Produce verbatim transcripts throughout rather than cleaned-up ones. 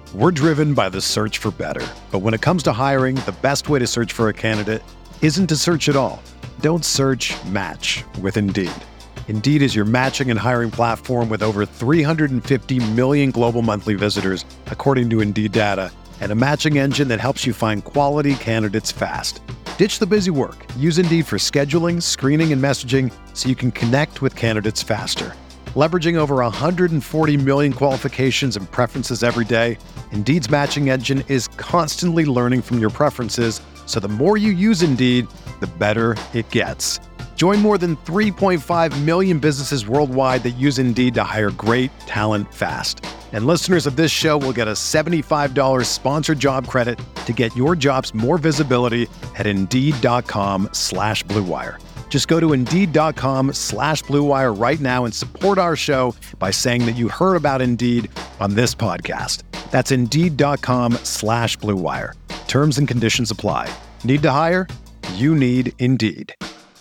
We're driven by the search for better. But when it comes to hiring, the best way to search for a candidate isn't to search at all. Don't search, match with Indeed. Indeed is your matching and hiring platform with over three hundred fifty million global monthly visitors, according to Indeed data, and a matching engine that helps you find quality candidates fast. Ditch the busy work. Use Indeed for scheduling, screening, and messaging so you can connect with candidates faster. Leveraging over one hundred forty million qualifications and preferences every day, Indeed's matching engine is constantly learning from your preferences, so the more you use Indeed, the better it gets. Join more than three point five million businesses worldwide that use Indeed to hire great talent fast. And listeners of this show will get a seventy-five dollars sponsored job credit to get your jobs more visibility at Indeed.com slash Blue Wire. Just go to Indeed.com slash Blue Wire right now and support our show by saying that you heard about Indeed on this podcast. That's Indeed.com slash Blue Wire. Terms and conditions apply. Need to hire? You need Indeed.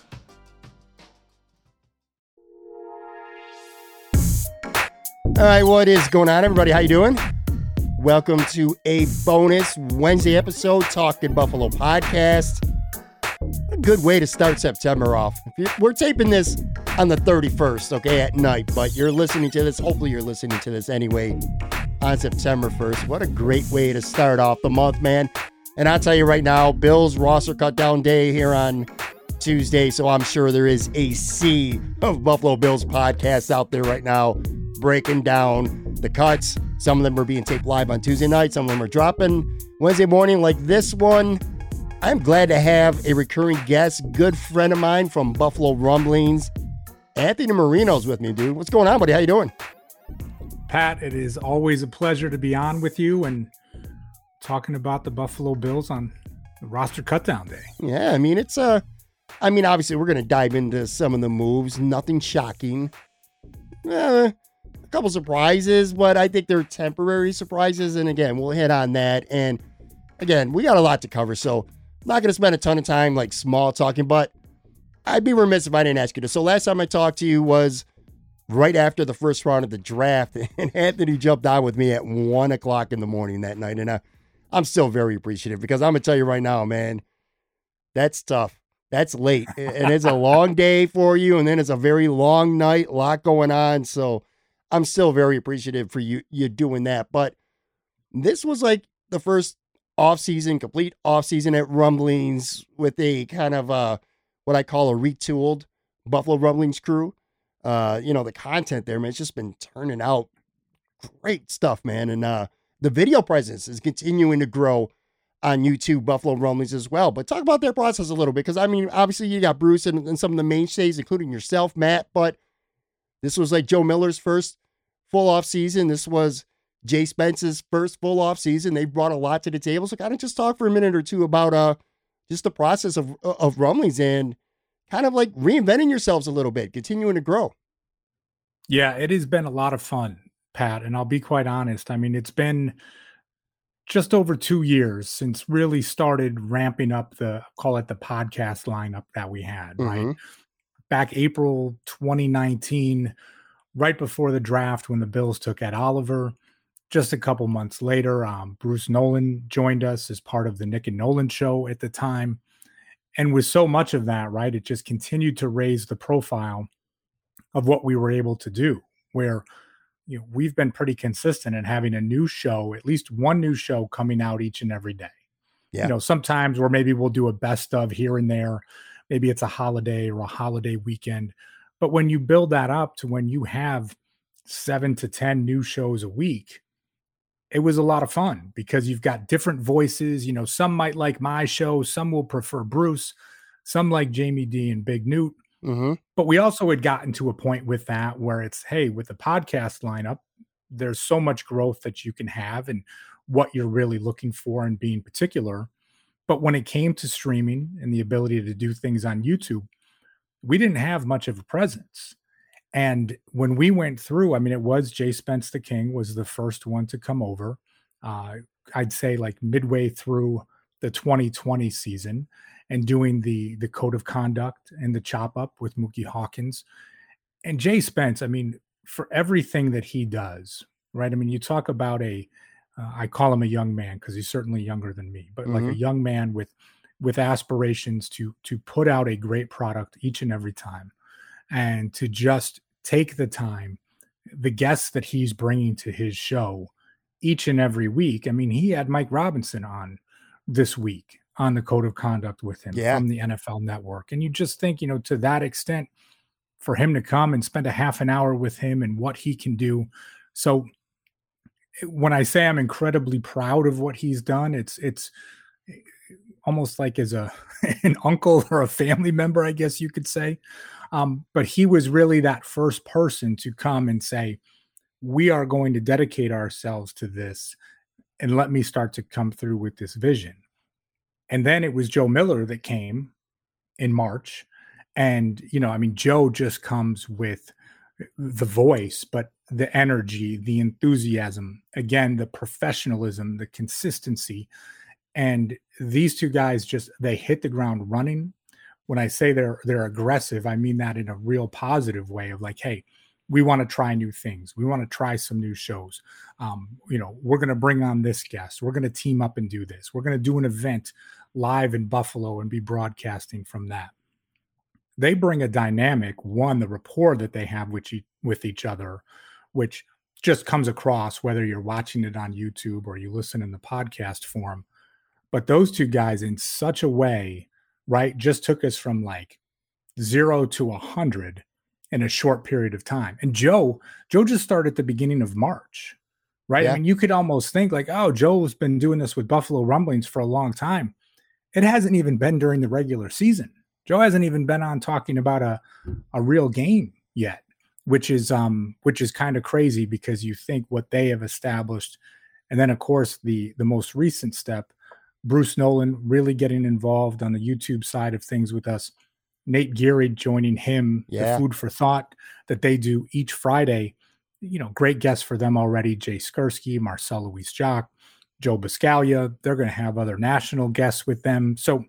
All right, what is going on, everybody? How you doing? Welcome to a bonus Wednesday episode, Talking Buffalo podcast. A good way to start September off. If you, we're taping this on the thirty-first, okay, at night, but you're listening to this, hopefully you're listening to this anyway on September first. What a great way to start off the month, man. And I'll tell you right now, Bills roster cut down day here on Tuesday, so I'm sure there is a sea of Buffalo Bills podcasts out there right now breaking down the cuts. Some of them are being taped live on Tuesday night. Some of them are dropping Wednesday morning like this one. I'm glad to have a recurring guest, good friend of mine from Buffalo Rumblings. Anthony Marino's with me, dude. What's going on, buddy? How you doing? Pat, it is always a pleasure to be on with you and talking about the Buffalo Bills on the roster cutdown day. Yeah, I mean, it's a, uh, I mean, obviously we're going to dive into some of the moves. Nothing shocking. Eh, a couple surprises, but I think they're temporary surprises. And again, we'll hit on that. And again, we got a lot to cover, so I'm not going to spend a ton of time like small talking, but I'd be remiss if I didn't ask you this. So last time I talked to you was right after the first round of the draft, and Anthony jumped on with me at one o'clock in the morning that night. And I, I'm still very appreciative because I'm going to tell you right now, man, that's tough. That's late. And it's a long day for you. And then it's a very long night, a lot going on. So I'm still very appreciative for you, you doing that. But this was like the first off-season, complete off-season at Rumblings with a kind of uh, what I call a retooled Buffalo Rumblings crew. Uh, you know, the content there, man, it's just been turning out great stuff, man. And uh, the video presence is continuing to grow on YouTube, Buffalo Rumblings as well. But talk about their process a little bit, because I mean, obviously you got Bruce and, and some of the mainstays, including yourself, Matt, but this was like Joe Miller's first full off season. This was Jay Spence's first full off season. They brought a lot to the table. So kind of just talk for a minute or two about uh just the process of of Rumblings and kind of like reinventing yourselves a little bit, continuing to grow. Yeah, it has been a lot of fun, Pat, and I'll be quite honest. I mean, it's been just over two years since really started ramping up the, call it the podcast lineup that we had, Mm-hmm. right? Back April twenty nineteen, right before the draft when the Bills took Ed Oliver. Just a couple months later, um, Bruce Nolan joined us as part of the Nick and Nolan show at the time. And with so much of that, right, it just continued to raise the profile of what we were able to do, where you know, we've been pretty consistent in having a new show, at least one new show coming out each and every day. Yeah. You know, sometimes where maybe we'll do a best of here and there, maybe it's a holiday or a holiday weekend. But when you build that up to when you have seven to ten new shows a week, it was a lot of fun because you've got different voices. You know, some might like my show, some will prefer Bruce, some like Jamie D and Big Newt. Mm-hmm. But we also had gotten to a point with that where it's, hey, with the podcast lineup, there's so much growth that you can have and what you're really looking for and being particular. But when it came to streaming and the ability to do things on YouTube, we didn't have much of a presence. And when we went through, I mean, it was Jay Spence the King was the first one to come over. Uh, I'd say like midway through the twenty twenty season and doing the, the code of conduct and the chop up with Mookie Hawkins. And Jay Spence, I mean, for everything that he does, right? I mean, you talk about a, uh, I call him a young man because he's certainly younger than me, but like Mhm. a young man with with aspirations to to put out a great product each and every time, and to just take the time, the guests that he's bringing to his show each and every week. I mean, he had Mike Robinson on this week on the code of conduct with him Yeah. from the N F L Network, and you just think, you know, to that extent, for him to come and spend a half an hour with him and what he can do. So when I say I'm incredibly proud of what he's done, it's it's almost like as a an uncle or a family member, I guess you could say. Um, but he was really that first person to come and say, we are going to dedicate ourselves to this and let me start to come through with this vision. And then it was Joe Miller that came in March. And, you know, I mean, Joe just comes with the voice, but the energy, the enthusiasm, again, the professionalism, the consistency. And these two guys just, they hit the ground running. When I say they're they're aggressive, I mean that in a real positive way of like, hey, we want to try new things. We want to try some new shows. Um, you know, we're going to bring on this guest. We're going to team up and do this. We're going to do an event live in Buffalo and be broadcasting from that. They bring a dynamic, one, the rapport that they have with, e- with each other, which just comes across whether you're watching it on YouTube or you listen in the podcast form. But those two guys in such a way, right, just took us from like zero to a hundred in a short period of time. And Joe, Joe just started at the beginning of March, right? Yeah. I mean, you could almost think like, oh, Joe's been doing this with Buffalo Rumblings for a long time. It hasn't even been during the regular season. Joe hasn't even been on talking about a, a real game yet, which is um which is kind of crazy because you think what they have established. And then of course the the most recent step, Bruce Nolan really getting involved on the YouTube side of things with us. Nate Geary joining him, Yeah. the Food for Thought that they do each Friday. You know, great guests for them already. Jay Skursky, Marcel Louis Jock, Joe Biscaglia. They're going to have other national guests with them. So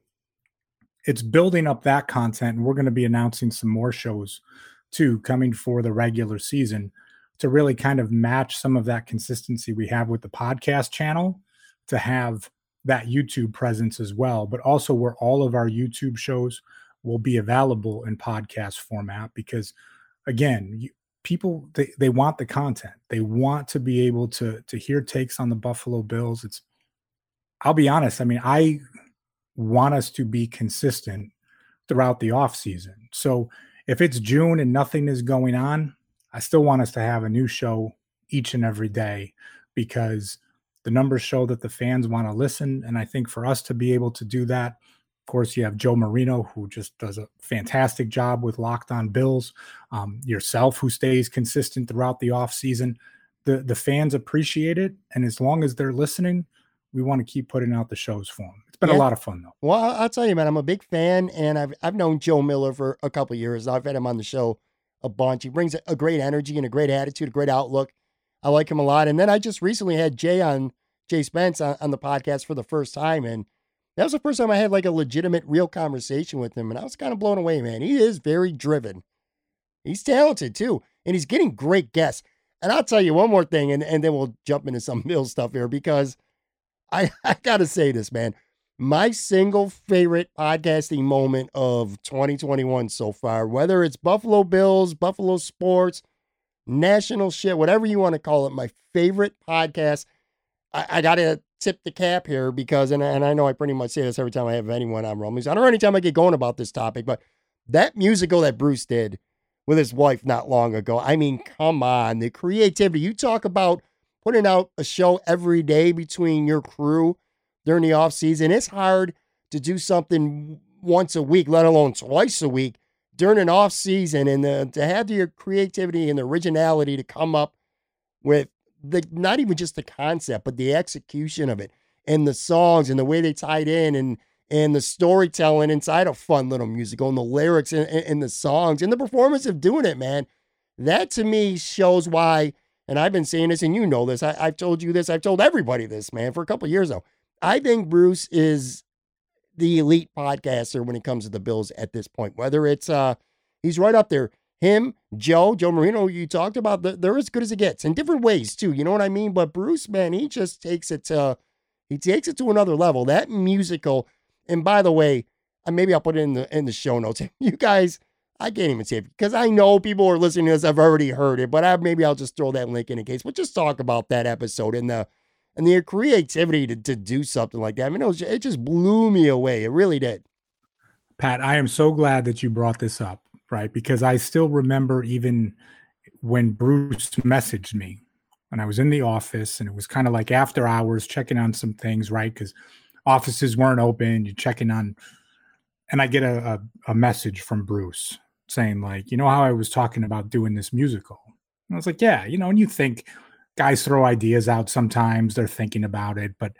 it's building up that content. And we're going to be announcing some more shows too coming for the regular season to really kind of match some of that consistency we have with the podcast channel to have that YouTube presence as well, but also where all of our YouTube shows will be available in podcast format because again, you, people, they, they want the content. They want to be able to, to hear takes on the Buffalo Bills. It's, I'll be honest. I mean, I want us to be consistent throughout the off season. So if it's June and nothing is going on, I still want us to have a new show each and every day because the numbers show that the fans want to listen. And I think for us to be able to do that, of course, you have Joe Marino, who just does a fantastic job with Locked On Bills, um, yourself, who stays consistent throughout the offseason. The, the fans appreciate it. And as long as they're listening, we want to keep putting out the shows for them. It's been Yeah. a lot of fun, though. Well, I'll tell you, man, I'm a big fan, and I've I've known Joe Miller for a couple of years. I've had him on the show a bunch. He brings a great energy and a great attitude, a great outlook. I like him a lot. And then I just recently had Jay on, Jay Spence on, on the podcast for the first time, and that was the first time I had like a legitimate, real conversation with him, and I was kind of blown away, man. He is very driven. He's talented, too, and he's getting great guests. And I'll tell you one more thing, and, and then we'll jump into some Bills stuff here, because I, I got to say this, man. My single favorite podcasting moment of twenty twenty-one so far, whether it's Buffalo Bills, Buffalo Sports, national shit, whatever you want to call it, my favorite podcast, I, I got to tip the cap here because, and, and I know I pretty much say this every time I have anyone on Rumblings. I don't know anytime I get going about this topic, but that musical that Bruce did with his wife not long ago, I mean, come on, the creativity. You talk about putting out a show every day between your crew during the off season. It's hard to do something once a week, let alone twice a week during an off season, and the, to have your creativity and the originality to come up with the, not even just the concept, but the execution of it and the songs and the way they tied in and, and the storytelling inside a fun little musical and the lyrics and, and, and the songs and the performance of doing it, man. That to me shows why, and I've been saying this and you know this, I, I've told you this, I've told everybody this, man, for a couple of years now. I think Bruce is the elite podcaster when it comes to the Bills at this point. Whether it's, uh, he's right up there. him, Joe, Joe Marino, you talked about, they're as good as it gets in different ways too. You know what I mean? But Bruce, man, he just takes it to, he takes it to another level. That musical, and by the way, maybe I'll put it in the in the show notes. You guys, I can't even say it because I know people are listening to this. I've already heard it, but I, maybe I'll just throw that link in in case. But just talk about that episode and the and the creativity to, to do something like that. I mean, it, was, it just blew me away. It really did. Pat, I am so glad that you brought this up, right? Because I still remember even when Bruce messaged me when I was in the office, and it was kind of like after hours checking on some things, right? Because offices weren't open. You're checking on. And I get a, a, a message from Bruce saying, like, you know how I was talking about doing this musical? And I was like, yeah, you know, and you think guys throw ideas out sometimes, they're thinking about it, but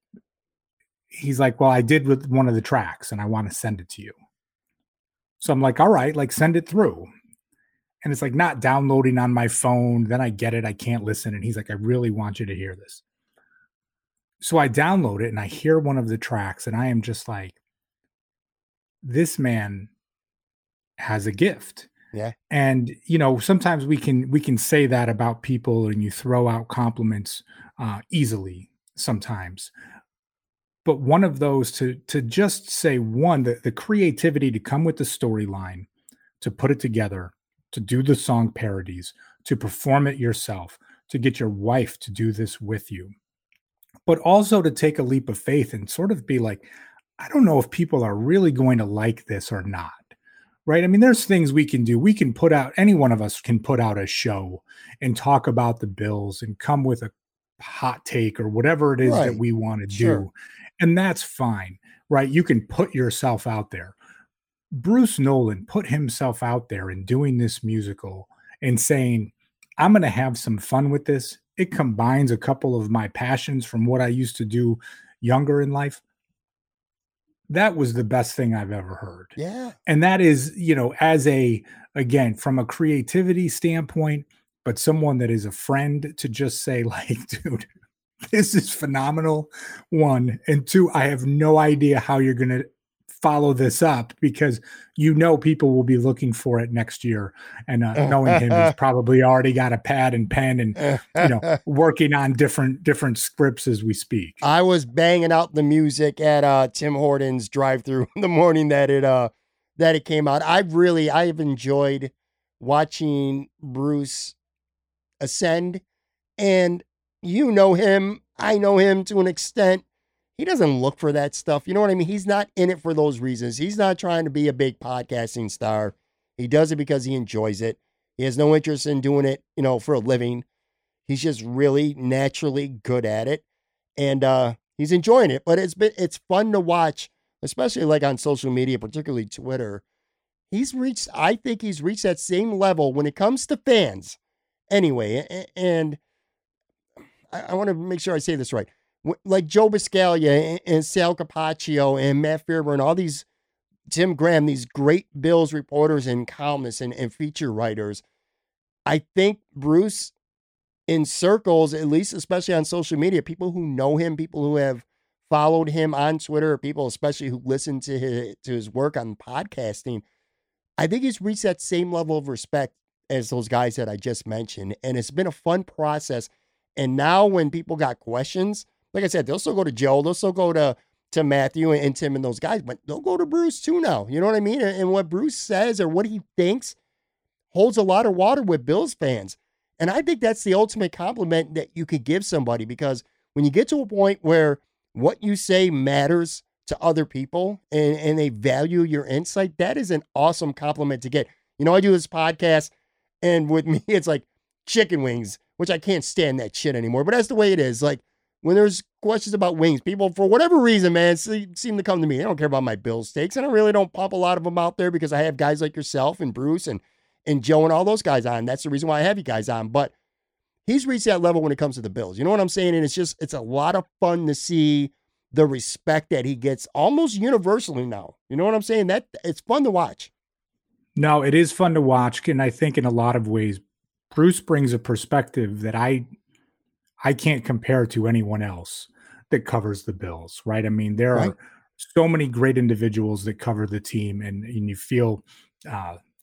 he's like, well, I did with one of the tracks and I want to send it to you. So I'm like, all right, like send it through. And it's like not downloading on my phone. Then I get it. I can't listen. And he's like, I really want you to hear this. So I download it and I hear one of the tracks and I am just like, this man has a gift. Yeah. And, you know, sometimes we can, we can say that about people and you throw out compliments uh, easily sometimes. But one of those to, to just say one, the, the creativity to come with the storyline, to put it together, to do the song parodies, to perform it yourself, to get your wife to do this with you, but also to take a leap of faith and sort of be like, I don't know if people are really going to like this or not, right? I mean, there's things we can do. We can put out, any one of us can put out a show and talk about the Bills and come with a hot take or whatever it is right. that we want to Sure. do. And that's fine, right? You can put yourself out there. Bruce Nolan put himself out there in doing this musical and saying, I'm going to have some fun with this. It combines a couple of my passions from what I used to do younger in life. That was the best thing I've ever heard. Yeah. And that is, you know, as a, again, from a creativity standpoint, but someone that is a friend to just say like, dude, this is phenomenal. One, and two, I have no idea how you're going to follow this up because, you know, people will be looking for it next year. And uh, knowing him, he's probably already got a pad and pen and, you know, working on different, different scripts as we speak. I was banging out the music at uh, Tim Hortons drive-through the morning that it, uh, that it came out. I've really, I've enjoyed watching Bruce ascend, and you know him. I know him to an extent. He doesn't look for that stuff. You know what I mean? He's not in it for those reasons. He's not trying to be a big podcasting star. He does it because he enjoys it. He has no interest in doing it, you know, for a living. He's just really naturally good at it. And uh, he's enjoying it. But it's been it's fun to watch, especially like on social media, particularly Twitter. He's reached, I think he's reached that same level when it comes to fans. Anyway, and I, I want to make sure I say this right. Like Joe Biscaglia and, and Sal Capaccio and Matt Fairburn, all these, Tim Graham, these great Bills reporters and columnists and, and feature writers. I think Bruce, in circles, at least especially on social media, people who know him, people who have followed him on Twitter, people especially who listen to his, to his work on podcasting, I think he's reached that same level of respect as those guys that I just mentioned. And it's been a fun process. And now when people got questions, like I said, they'll still go to Joe, they'll still go to, to Matthew and, and Tim and those guys, but they'll go to Bruce too now. You know what I mean? And, and what Bruce says or what he thinks holds a lot of water with Bills fans. And I think that's the ultimate compliment that you could give somebody, because when you get to a point where what you say matters to other people and, and they value your insight, that is an awesome compliment to get. You know, I do this podcast, and with me, it's like chicken wings, which I can't stand that shit anymore, but that's the way it is. Like, when there's questions about wings, people, for whatever reason, man, seem to come to me. I don't care about my Bills takes, and I really don't pump a lot of them out there because I have guys like yourself and Bruce and, and Joe and all those guys on. That's the reason why I have you guys on. But he's reached that level when it comes to the Bills. You know what I'm saying? And it's just, it's a lot of fun to see the respect that he gets almost universally now. You know what I'm saying? That it's fun to watch. No, it is fun to watch. And I think in a lot of ways, Bruce brings a perspective that I I can't compare to anyone else that covers the Bills, right? I mean, there Right. are so many great individuals that cover the team, and, and you feel, uh,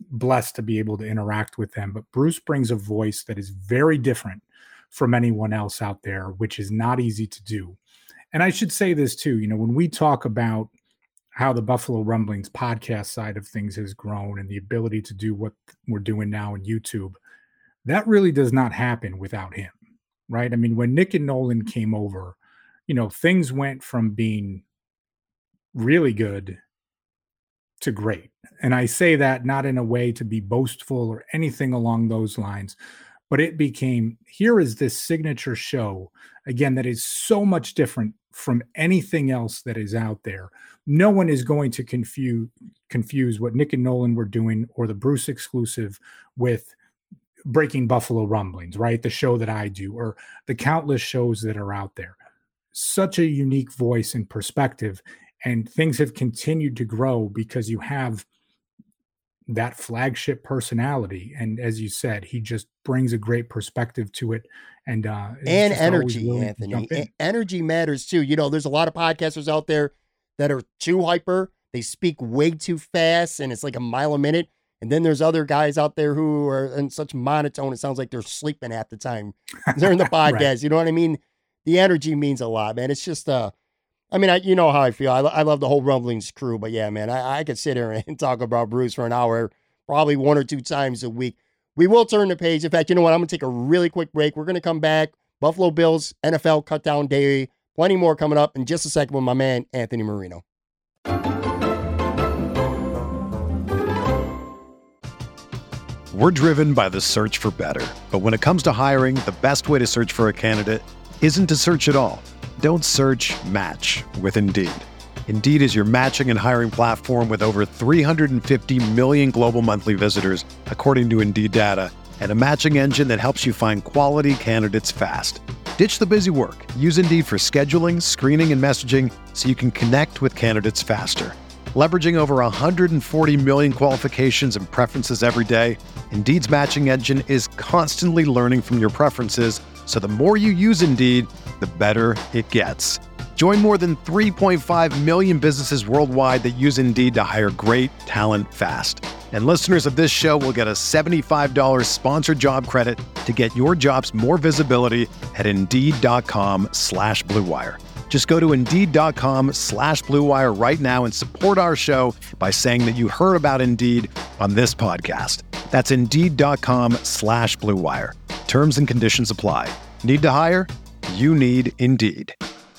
blessed to be able to interact with them. But Bruce brings a voice that is very different from anyone else out there, which is not easy to do. And I should say this too, you know, when we talk about how the Buffalo Rumblings podcast side of things has grown and the ability to do what we're doing now in YouTube, that really does not happen without him, right? I mean, when Nick and Nolan came over, you know, things went from being really good to great. And I say that not in a way to be boastful or anything along those lines, but it became, here is this signature show, again, that is so much different from anything else that is out there. No one is going to confuse confuse what Nick and Nolan were doing or the Bruce exclusive with Breaking Buffalo Rumblings, right? The show that I do, or the countless shows that are out there. Such a unique voice and perspective, and things have continued to grow because you have that flagship personality. And as you said, he just brings a great perspective to it. And uh, and energy, Anthony. A- energy matters too. You know, there's a lot of podcasters out there that are too hyper. They speak way too fast, and it's like a mile a minute. And then there's other guys out there who are in such monotone, it sounds like they're sleeping half the time during the podcast. Right. You know what I mean? The energy means a lot, man. It's just, uh, I mean, I, you know how I feel. I, I love the whole Rumblings crew, but yeah, man, I, I could sit here and talk about Bruce for an hour, probably one or two times a week. We will turn the page. In fact, you know what? I'm going to take a really quick break. We're going to come back. Buffalo Bills, N F L Cutdown Day. Plenty more coming up in just a second with my man, Anthony Marino. We're driven by the search for better. But when it comes to hiring, the best way to search for a candidate isn't to search at all. Don't search, match with Indeed. Indeed is your matching and hiring platform with over three hundred fifty million global monthly visitors, according to Indeed data, and a matching engine that helps you find quality candidates fast. Ditch the busy work. Use Indeed for scheduling, screening, and messaging so you can connect with candidates faster. Leveraging over one hundred forty million qualifications and preferences every day, Indeed's matching engine is constantly learning from your preferences, so the more you use Indeed, the better it gets. Join more than three point five million businesses worldwide that use Indeed to hire great talent fast. And listeners of this show will get a seventy-five dollars sponsored job credit to get your jobs more visibility at Indeed.com slash Blue Wire. Just go to Indeed.com slash Blue Wire right now and support our show by saying that you heard about Indeed on this podcast. That's Indeed.com slash Blue Wire. Terms and conditions apply. Need to hire? You need Indeed.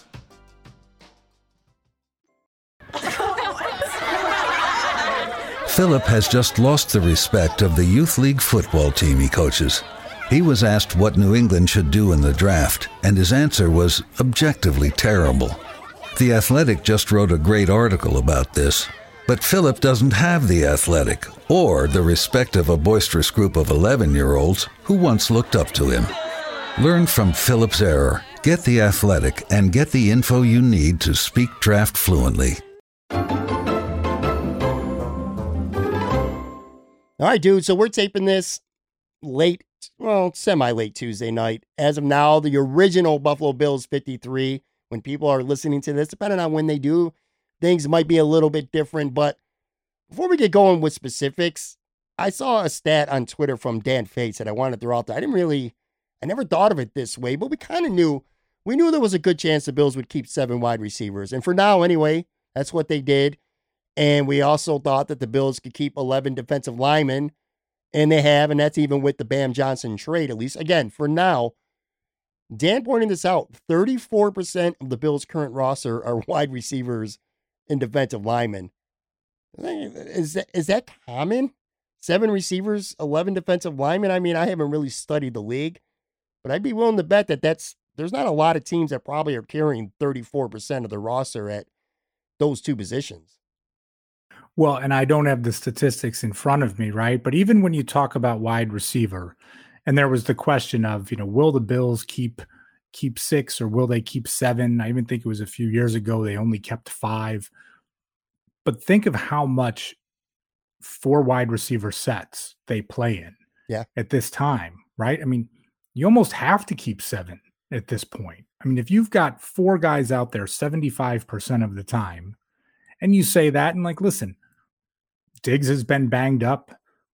Philip has just lost the respect of the youth league football team he coaches. He was asked what New England should do in the draft, and his answer was objectively terrible. The Athletic just wrote a great article about this, but Philip doesn't have The Athletic or the respect of a boisterous group of eleven-year-olds who once looked up to him. Learn from Philip's error. Get The Athletic and get the info you need to speak draft fluently. All right, dude, so we're taping this late, well, semi-late Tuesday night. As of now, the original Buffalo Bills fifty-three, when people are listening to this, depending on when they do, things might be a little bit different. But before we get going with specifics, I saw a stat on Twitter from Dan Fates that I wanted to throw out there. I didn't really, I never thought of it this way, but we kind of knew, we knew there was a good chance the Bills would keep seven wide receivers. And for now, anyway, that's what they did. And we also thought that the Bills could keep eleven defensive linemen, and they have, and that's even with the Bam Johnson trade, at least. Again, for now, Dan pointed this out, thirty-four percent of the Bills' current roster are wide receivers and defensive linemen. Is that, is that common? Seven receivers, eleven defensive linemen? I mean, I haven't really studied the league, but I'd be willing to bet that that's, there's not a lot of teams that probably are carrying thirty-four percent of the roster at those two positions. Well, and I don't have the statistics in front of me, right? But even when you talk about wide receiver, and there was the question of, you know, will the Bills keep keep six or will they keep seven? I even think it was a few years ago they only kept five. But think of how much four wide receiver sets they play in yeah. at this time, right? I mean, you almost have to keep seven at this point. I mean, if you've got four guys out there seventy-five percent of the time, and you say that, and like, listen, Diggs has been banged up.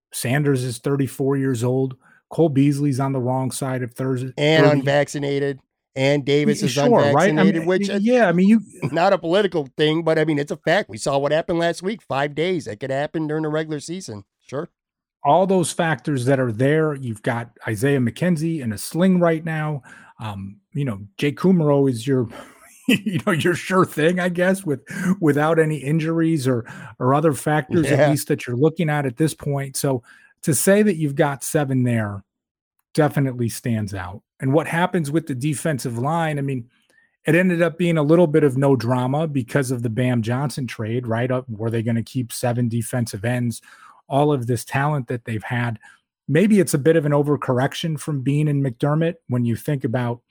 Sanders is thirty-four years old. Cole Beasley's on the wrong side of Thursday. And unvaccinated. And Davis is sure, unvaccinated, right? I mean, which yeah, I mean, you not a political thing, but I mean, it's a fact. We saw what happened last week, five days. That could happen during the regular season. Sure. All those factors that are there. You've got Isaiah McKenzie in a sling right now. Um, you know, Jake Kumaro is your, you know, your sure thing, I guess, with without any injuries or or other factors yeah. at least that you're looking at at this point. So to say that you've got seven there definitely stands out. And what happens with the defensive line? I mean, it ended up being a little bit of no drama because of the Bam Johnson trade, right? Were they going to keep seven defensive ends? All of this talent that they've had. Maybe it's a bit of an overcorrection from Beane and McDermott when you think about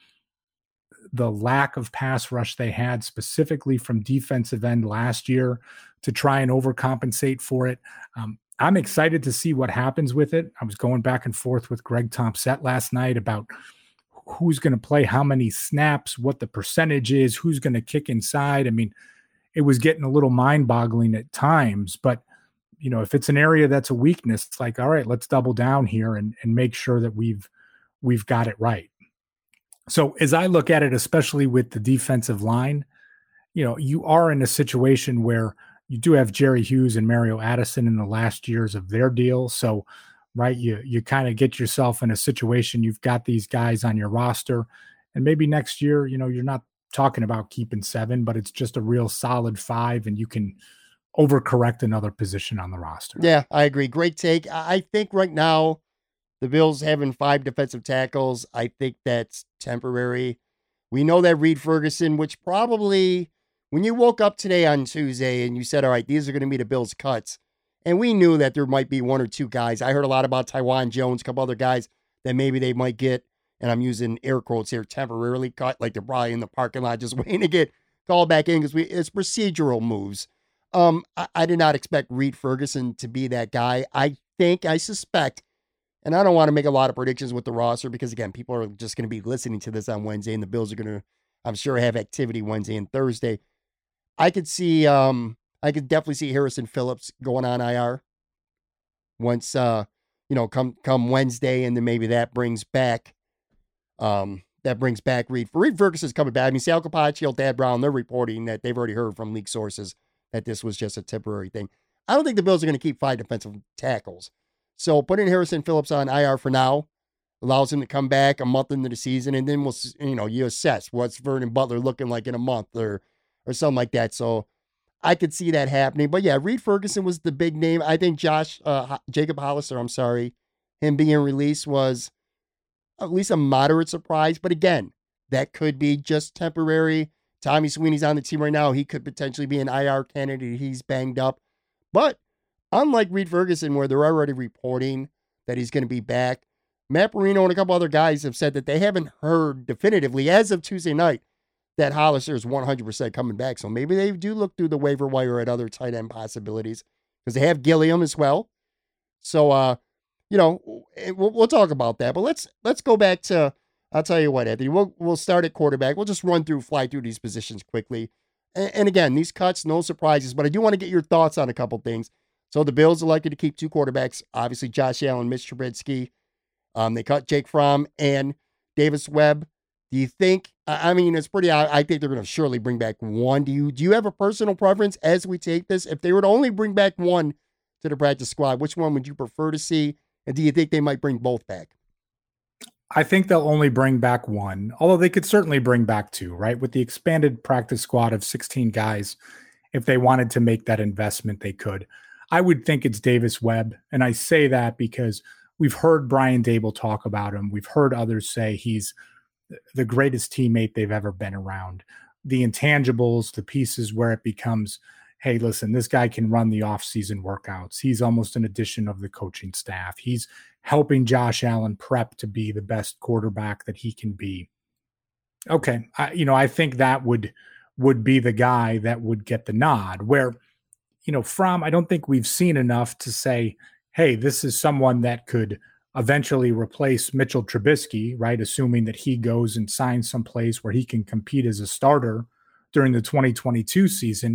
the lack of pass rush they had specifically from defensive end last year to try and overcompensate for it. Um, I'm excited to see what happens with it. I was going back and forth with Greg Thompson last night about who's going to play how many snaps, what the percentage is, who's going to kick inside. I mean, it was getting a little mind-boggling at times, but you know, if it's an area that's a weakness, it's like, all right, let's double down here and, and make sure that we've we've got it right. So as I look at it, especially with the defensive line, you know, you are in a situation where you do have Jerry Hughes and Mario Addison in the last years of their deal. So, right, you you kind of get yourself in a situation, you've got these guys on your roster, and maybe next year, you know, you're not talking about keeping seven, but it's just a real solid five, and you can overcorrect another position on the roster. Yeah, I agree. Great take. I think right now the Bills having five defensive tackles, I think that's temporary. We know that Reed Ferguson, which probably when you woke up today on Tuesday and you said, all right, these are going to be the Bills' cuts, and we knew that there might be one or two guys. I heard a lot about Tywan Jones, a couple other guys that maybe they might get, and I'm using air quotes here, temporarily cut, like they're probably in the parking lot just waiting to get called back in because we it's procedural moves. Um, I, I did not expect Reed Ferguson to be that guy. I think, I suspect, and I don't want to make a lot of predictions with the roster because, again, people are just going to be listening to this on Wednesday, and the Bills are going to, I'm sure, have activity Wednesday and Thursday. I could see, um, I could definitely see Harrison Phillips going on I R once, uh, you know, come come Wednesday, and then maybe that brings back, um, that brings back Reed. Reed Ferguson's coming back. I mean, Sal Capaccio, Dad Brown, they're reporting that they've already heard from league sources that this was just a temporary thing. I don't think the Bills are going to keep five defensive tackles. So putting Harrison Phillips on I R for now allows him to come back a month into the season, and then we'll, you know, you assess what's Vernon Butler looking like in a month or or something like that. So I could see that happening. But yeah, Reed Ferguson was the big name. I think Josh, uh, Jacob Hollister, I'm sorry, him being released was at least a moderate surprise. But again, that could be just temporary. Tommy Sweeney's on the team right now. He could potentially be an I R candidate. He's banged up. But unlike Reed Ferguson, where they're already reporting that he's going to be back, Matt Marino and a couple other guys have said that they haven't heard definitively as of Tuesday night that Hollister is one hundred percent coming back. So maybe they do look through the waiver wire at other tight end possibilities because they have Gilliam as well. So, uh, you know, we'll, we'll talk about that. But let's let's go back to, I'll tell you what, Anthony, we'll, we'll start at quarterback. We'll just run through, fly through these positions quickly. And, and again, these cuts, no surprises, but I do want to get your thoughts on a couple things. So the Bills elected to keep two quarterbacks, obviously Josh Allen, Mitch Trubisky. Um, they cut Jake Fromm and Davis Webb. Do you think, I mean, it's pretty, I, I think they're going to surely bring back one. Do you, do you have a personal preference as we take this? If they were to only bring back one to the practice squad, which one would you prefer to see? And do you think they might bring both back? I think they'll only bring back one, although they could certainly bring back two, right? With the expanded practice squad of sixteen guys, if they wanted to make that investment, they could. I would think it's Davis Webb. And I say that because we've heard Brian Daboll talk about him. We've heard others say he's the greatest teammate they've ever been around. The intangibles, the pieces where it becomes, hey, listen, this guy can run the off-season workouts. He's almost an addition of the coaching staff. He's helping Josh Allen prep to be the best quarterback that he can be. Okay, I, you know, I think that would would be the guy that would get the nod. Where, you know, Fromm, I don't think we've seen enough to say, hey, this is someone that could eventually replace Mitchell Trubisky, right? Assuming that he goes and signs someplace where he can compete as a starter during the twenty twenty-two season.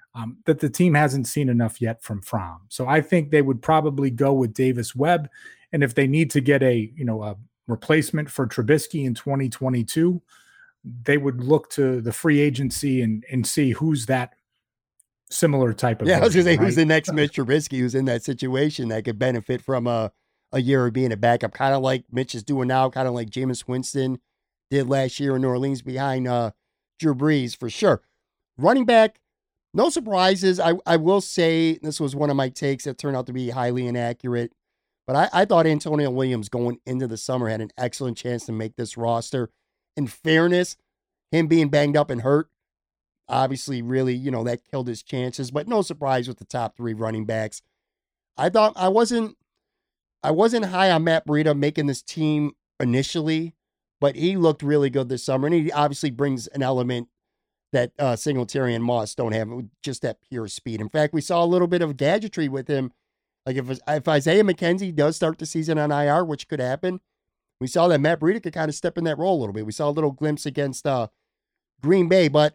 um, that the team hasn't seen enough yet from Fromm. So I think they would probably go with Davis Webb. And if they need to get a, you know, a replacement for Trubisky in twenty twenty-two, they would look to the free agency and, and see who's that similar type of yeah. version, I was gonna say right? who's the next Mitch Trubisky who's in that situation that could benefit from a a year of being a backup, kind of like Mitch is doing now, kind of like Jameis Winston did last year in New Orleans behind uh, Drew Brees for sure. Running back, no surprises. I I will say this was one of my takes that turned out to be highly inaccurate, but I, I thought Antonio Williams going into the summer had an excellent chance to make this roster. In fairness, him being banged up and hurt, obviously really, you know, that killed his chances, but no surprise with the top three running backs. I thought I wasn't, I wasn't high on Matt Breida making this team initially, but he looked really good this summer. And he obviously brings an element that uh, Singletary and Moss don't have, just that pure speed. In fact, we saw a little bit of gadgetry with him. Like if, if Isaiah McKenzie does start the season on I R, which could happen, we saw that Matt Breida could kind of step in that role a little bit. We saw a little glimpse against uh, Green Bay, but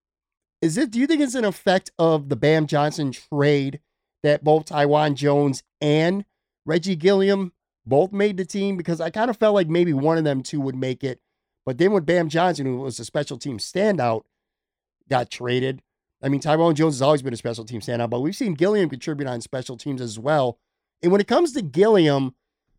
is it, do you think it's an effect of the Bam Johnson trade that both Taiwan Jones and Reggie Gilliam both made the team? Because I kind of felt like maybe one of them two would make it. But then when Bam Johnson, who was a special team standout, got traded. I mean, Taiwan Jones has always been a special team standout, but we've seen Gilliam contribute on special teams as well. And when it comes to Gilliam,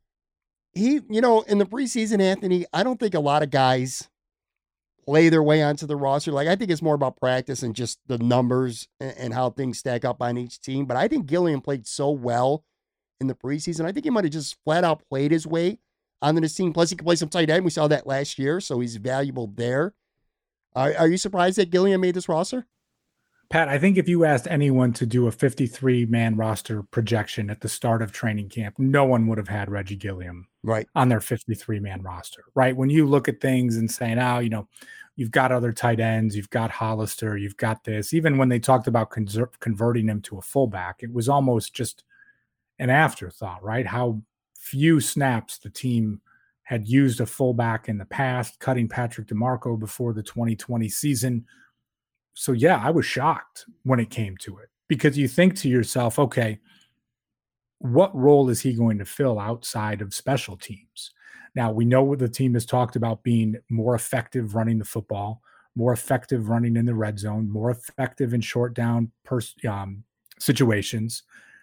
he, you know, in the preseason, Anthony, I don't think a lot of guys play their way onto the roster. Like, I think it's more about practice and just the numbers and, and how things stack up on each team. But I think Gilliam played so well in the preseason. I think he might have just flat out played his way onto this team. Plus, he can play some tight end. We saw that last year, so he's valuable there. Are, are you surprised that Gilliam made this roster? Pat, I think if you asked anyone to do a fifty-three man roster projection at the start of training camp, no one would have had Reggie Gilliam right on their fifty-three man roster, right? When you look at things and saying, oh, you know, you've got other tight ends, you've got Hollister, you've got this. Even when they talked about conser- converting him to a fullback, it was almost just an afterthought, right? How few snaps the team had used a fullback in the past, cutting Patrick DeMarco before the twenty twenty season. So, yeah, I was shocked when it came to it, because you think to yourself, okay, what role is he going to fill outside of special teams? Now, we know what the team has talked about being more effective running the football, more effective running in the red zone, more effective in short down pers- um, situations.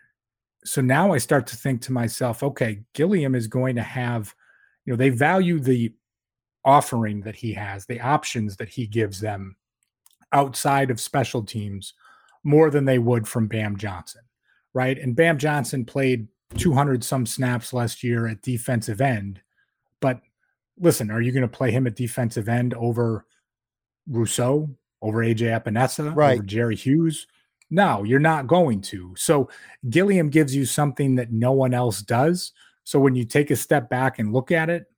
So now I start to think to myself, okay, Gilliam is going to have, you know, they value the offering that he has, the options that he gives them outside of special teams more than they would from Bam Johnson, right? And Bam Johnson played two hundred some snaps last year at defensive end. But listen, are you going to play him at defensive end over Rousseau, over A J Epinesa, right. over Jerry Hughes? No, you're not going to. So Gilliam gives you something that no one else does. So when you take a step back and look at it,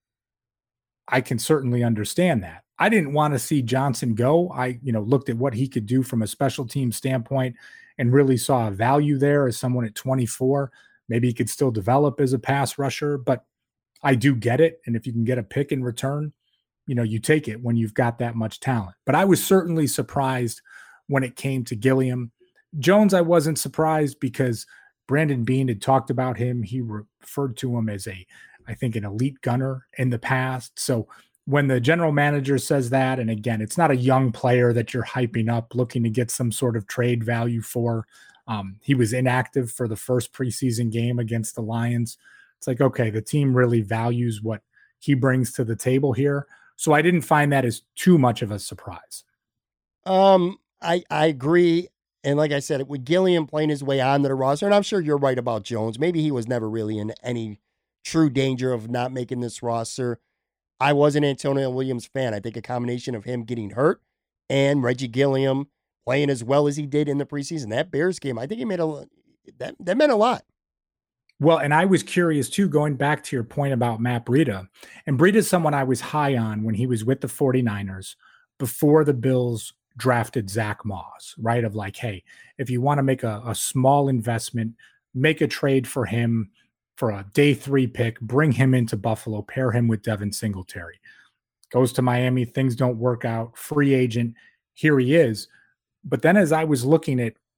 I can certainly understand that. I didn't want to see Johnson go. I, you know, looked at what he could do from a special team standpoint and really saw a value there as someone at twenty-four. Maybe he could still develop as a pass rusher, but I do get it. And if you can get a pick in return, you know, you take it when you've got that much talent. But I was certainly surprised when it came to Gilliam. Jones, I wasn't surprised because Brandon Beane had talked about him. He referred to him as a, I think, an elite gunner in the past. So when the general manager says that, and again, it's not a young player that you're hyping up, looking to get some sort of trade value for. Um, he was inactive for the first preseason game against the Lions. It's like, okay, the team really values what he brings to the table here. So I didn't find that as too much of a surprise. Um, I, I agree. And like I said, with Gilliam playing his way onto the roster, and I'm sure you're right about Jones. Maybe he was never really in any true danger of not making this roster. I was an Antonio Williams fan. I think a combination of him getting hurt and Reggie Gilliam playing as well as he did in the preseason, that Bears game, I think he made a that that meant a lot. Well, and I was curious too, going back to your point about Matt Breida. And Breida is someone I was high on when he was with the 49ers before the Bills drafted Zach Moss, right? Of like, hey, if you want to make a, a small investment, make a trade for him for a day three pick, bring him into Buffalo, pair him with Devin Singletary. Goes to Miami, things don't work out, free agent, here he is. But then as I was looking at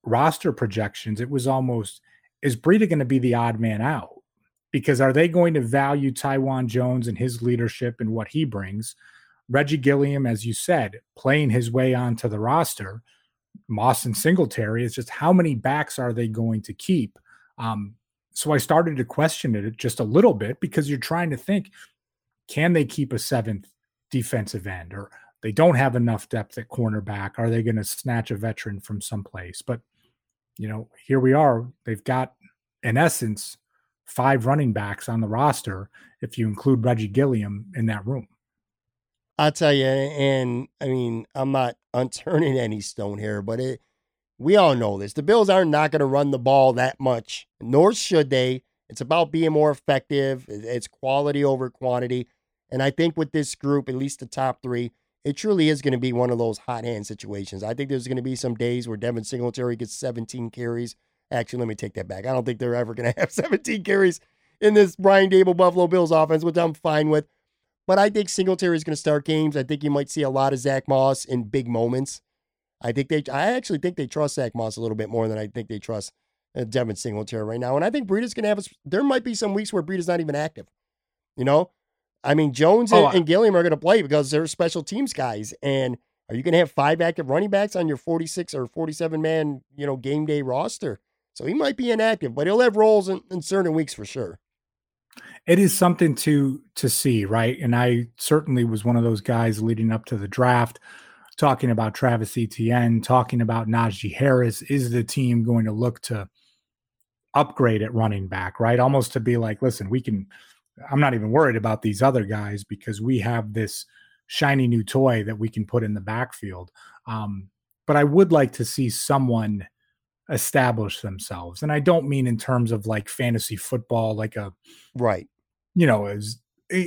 roster projections, it was almost, is Breida going to be the odd man out? Because are they going to value Taiwan Jones and his leadership and what he brings? Reggie Gilliam, as you said, playing his way onto the roster. Moss and Singletary, it's just how many backs are they going to keep? Um, so I started to question it just a little bit, because you're trying to think, can they keep a seventh defensive end? Or they don't have enough depth at cornerback. Are they going to snatch a veteran from someplace? But, you know, here we are. They've got, in essence, five running backs on the roster if you include Reggie Gilliam in that room. I'll tell you, and I mean, I'm not unturning any stone here, but it, we all know this. The Bills are not going to run the ball that much, nor should they. It's about being more effective. It's quality over quantity. And I think with this group, at least the top three, it truly is going to be one of those hot hand situations. I think there's going to be some days where Devin Singletary gets seventeen carries. Actually, let me take that back. I don't think they're ever going to have seventeen carries in this Brian Daboll Buffalo Bills offense, which I'm fine with. But I think Singletary is going to start games. I think you might see a lot of Zach Moss in big moments. I think they, I actually think they trust Zach Moss a little bit more than I think they trust uh, Devin Singletary right now. And I think Breida's going to have, a, there might be some weeks where Breida's not even active. You know? I mean, Jones and, oh, and Gilliam are going to play because they're special teams guys. And are you going to have five active running backs on your forty-six or forty-seven man, you know, game day roster? So he might be inactive, but he'll have roles in, in certain weeks for sure. It is something to to see, right? And I certainly was one of those guys leading up to the draft, talking about Travis Etienne, talking about Najee Harris. Is the team going to look to upgrade at running back, right? Almost to be like, listen, we can, I'm not even worried about these other guys because we have this shiny new toy that we can put in the backfield. Um, but I would like to see someone establish themselves. And I don't mean in terms of like fantasy football, like a, right. you know, as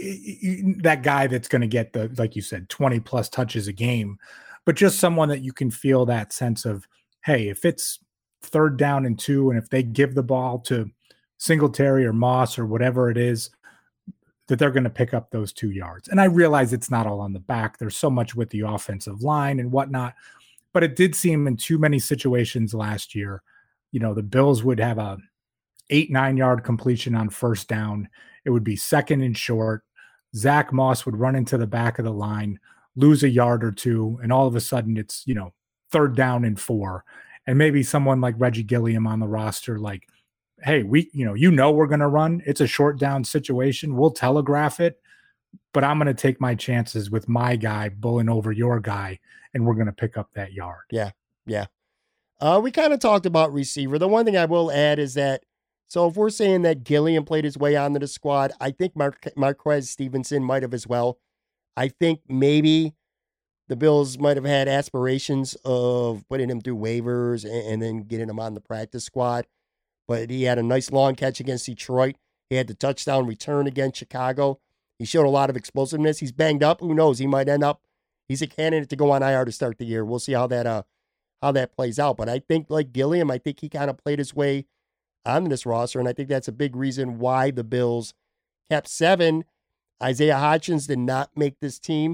that guy that's going to get the, like you said, twenty plus touches a game, but just someone that you can feel that sense of, hey, if it's third down and two, and if they give the ball to Singletary or Moss or whatever it is, that they're going to pick up those two yards. And I realize it's not all on the back. There's so much with the offensive line and whatnot, but it did seem in too many situations last year, you know, the Bills would have a eight, nine yard completion on first down. It would be second and short. Zach Moss would run into the back of the line, lose a yard or two, and all of a sudden it's, you know, third down and four. And maybe someone like Reggie Gilliam on the roster, like, hey, we, you know, you know, we're going to run. It's a short down situation. We'll telegraph it, but I'm going to take my chances with my guy bulling over your guy, and we're going to pick up that yard. Yeah. Yeah. Uh, we kind of talked about receiver. The one thing I will add is that, so if we're saying that Gilliam played his way onto the squad, I think Mar- Marquez Stevenson might have as well. I think maybe the Bills might have had aspirations of putting him through waivers and, and then getting him on the practice squad. But he had a nice long catch against Detroit. He had the touchdown return against Chicago. He showed a lot of explosiveness. He's banged up. Who knows? He might end up, he's a candidate to go on I R to start the year. We'll see how that uh how that plays out. But I think like Gilliam, I think he kind of played his way on this roster, and I think that's a big reason why the Bills kept seven. Isaiah Hodgins did not make this team.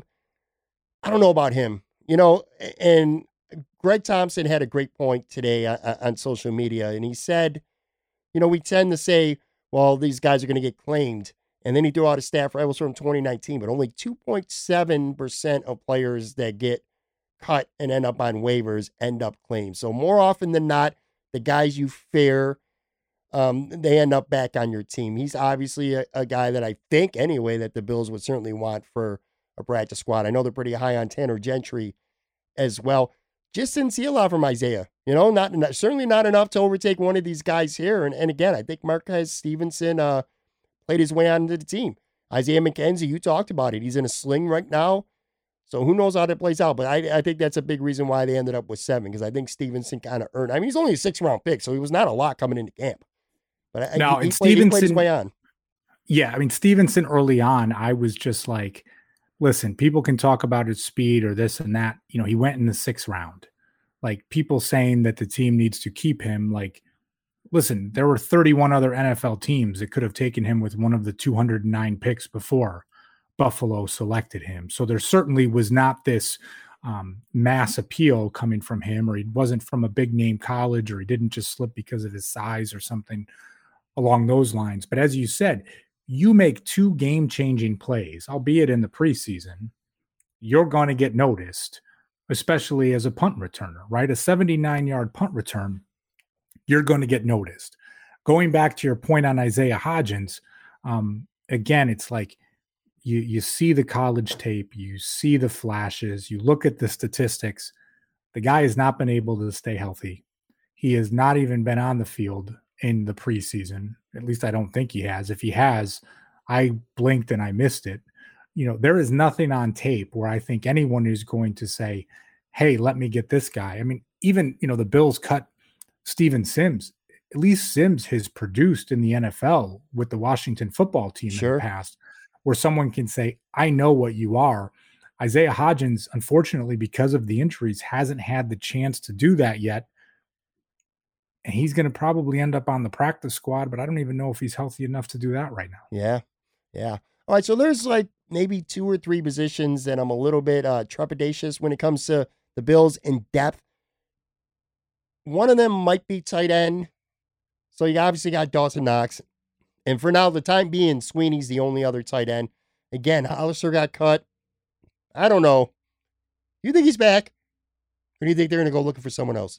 I don't know about him, you know, and Greg Thompson had a great point today on, on social media, and he said, you know, we tend to say, well, these guys are going to get claimed, and then he threw out a stat for, it was from twenty nineteen, but only two point seven percent of players that get cut and end up on waivers end up claimed. So more often than not, the guys you fear, Um, they end up back on your team. He's obviously a, a guy that I think anyway that the Bills would certainly want for a practice squad. I know they're pretty high on Tanner Gentry as well. Just didn't see a lot from Isaiah. You know, not, not certainly not enough to overtake one of these guys here. And, and again, I think Marquez Stevenson uh, played his way onto the team. Isaiah McKenzie, you talked about it. He's in a sling right now. So who knows how that plays out. But I, I think that's a big reason why they ended up with seven, because I think Stevenson kind of earned. I mean, he's only a six-round pick, so he was not a lot coming into camp. But no, he, and he, played, he played his Stevenson, way on. Yeah, I mean, Stevenson early on, I was just like, listen, people can talk about his speed or this and that. You know, he went in the sixth round. Like, people saying that the team needs to keep him, like, listen, there were thirty-one other N F L teams that could have taken him with one of the two hundred nine picks before Buffalo selected him. So there certainly was not this um, mass appeal coming from him, or he wasn't from a big name college, or he didn't just slip because of his size or something along those lines. But as you said, you make two game changing plays, albeit in the preseason, you're going to get noticed, especially as a punt returner, right? A seventy-nine yard punt return, you're going to get noticed. Going back to your point on Isaiah Hodgins, um, again, it's like you you see the college tape, you see the flashes, you look at the statistics. The guy has not been able to stay healthy. He has not even been on the field in the preseason. At least I don't think he has. If he has, I blinked and I missed it. You know, there is nothing on tape where I think anyone is going to say, hey, let me get this guy. I mean, even, you know, the Bills cut Steven Sims. At least Sims has produced in the N F L with the Washington football team Sure. in the past, where someone can say, I know what you are. Isaiah Hodgins, unfortunately, because of the injuries, hasn't had the chance to do that yet. And he's going to probably end up on the practice squad, but I don't even know if he's healthy enough to do that right now. Yeah. Yeah. All right. So there's like maybe two or three positions that I'm a little bit uh, trepidatious when it comes to the Bills in depth. One of them might be tight end. So you obviously got Dawson Knox. And for now, the time being, Sweeney's the only other tight end. Again, Hollister got cut. I don't know. Do you think he's back? Or do you think they're going to go looking for someone else?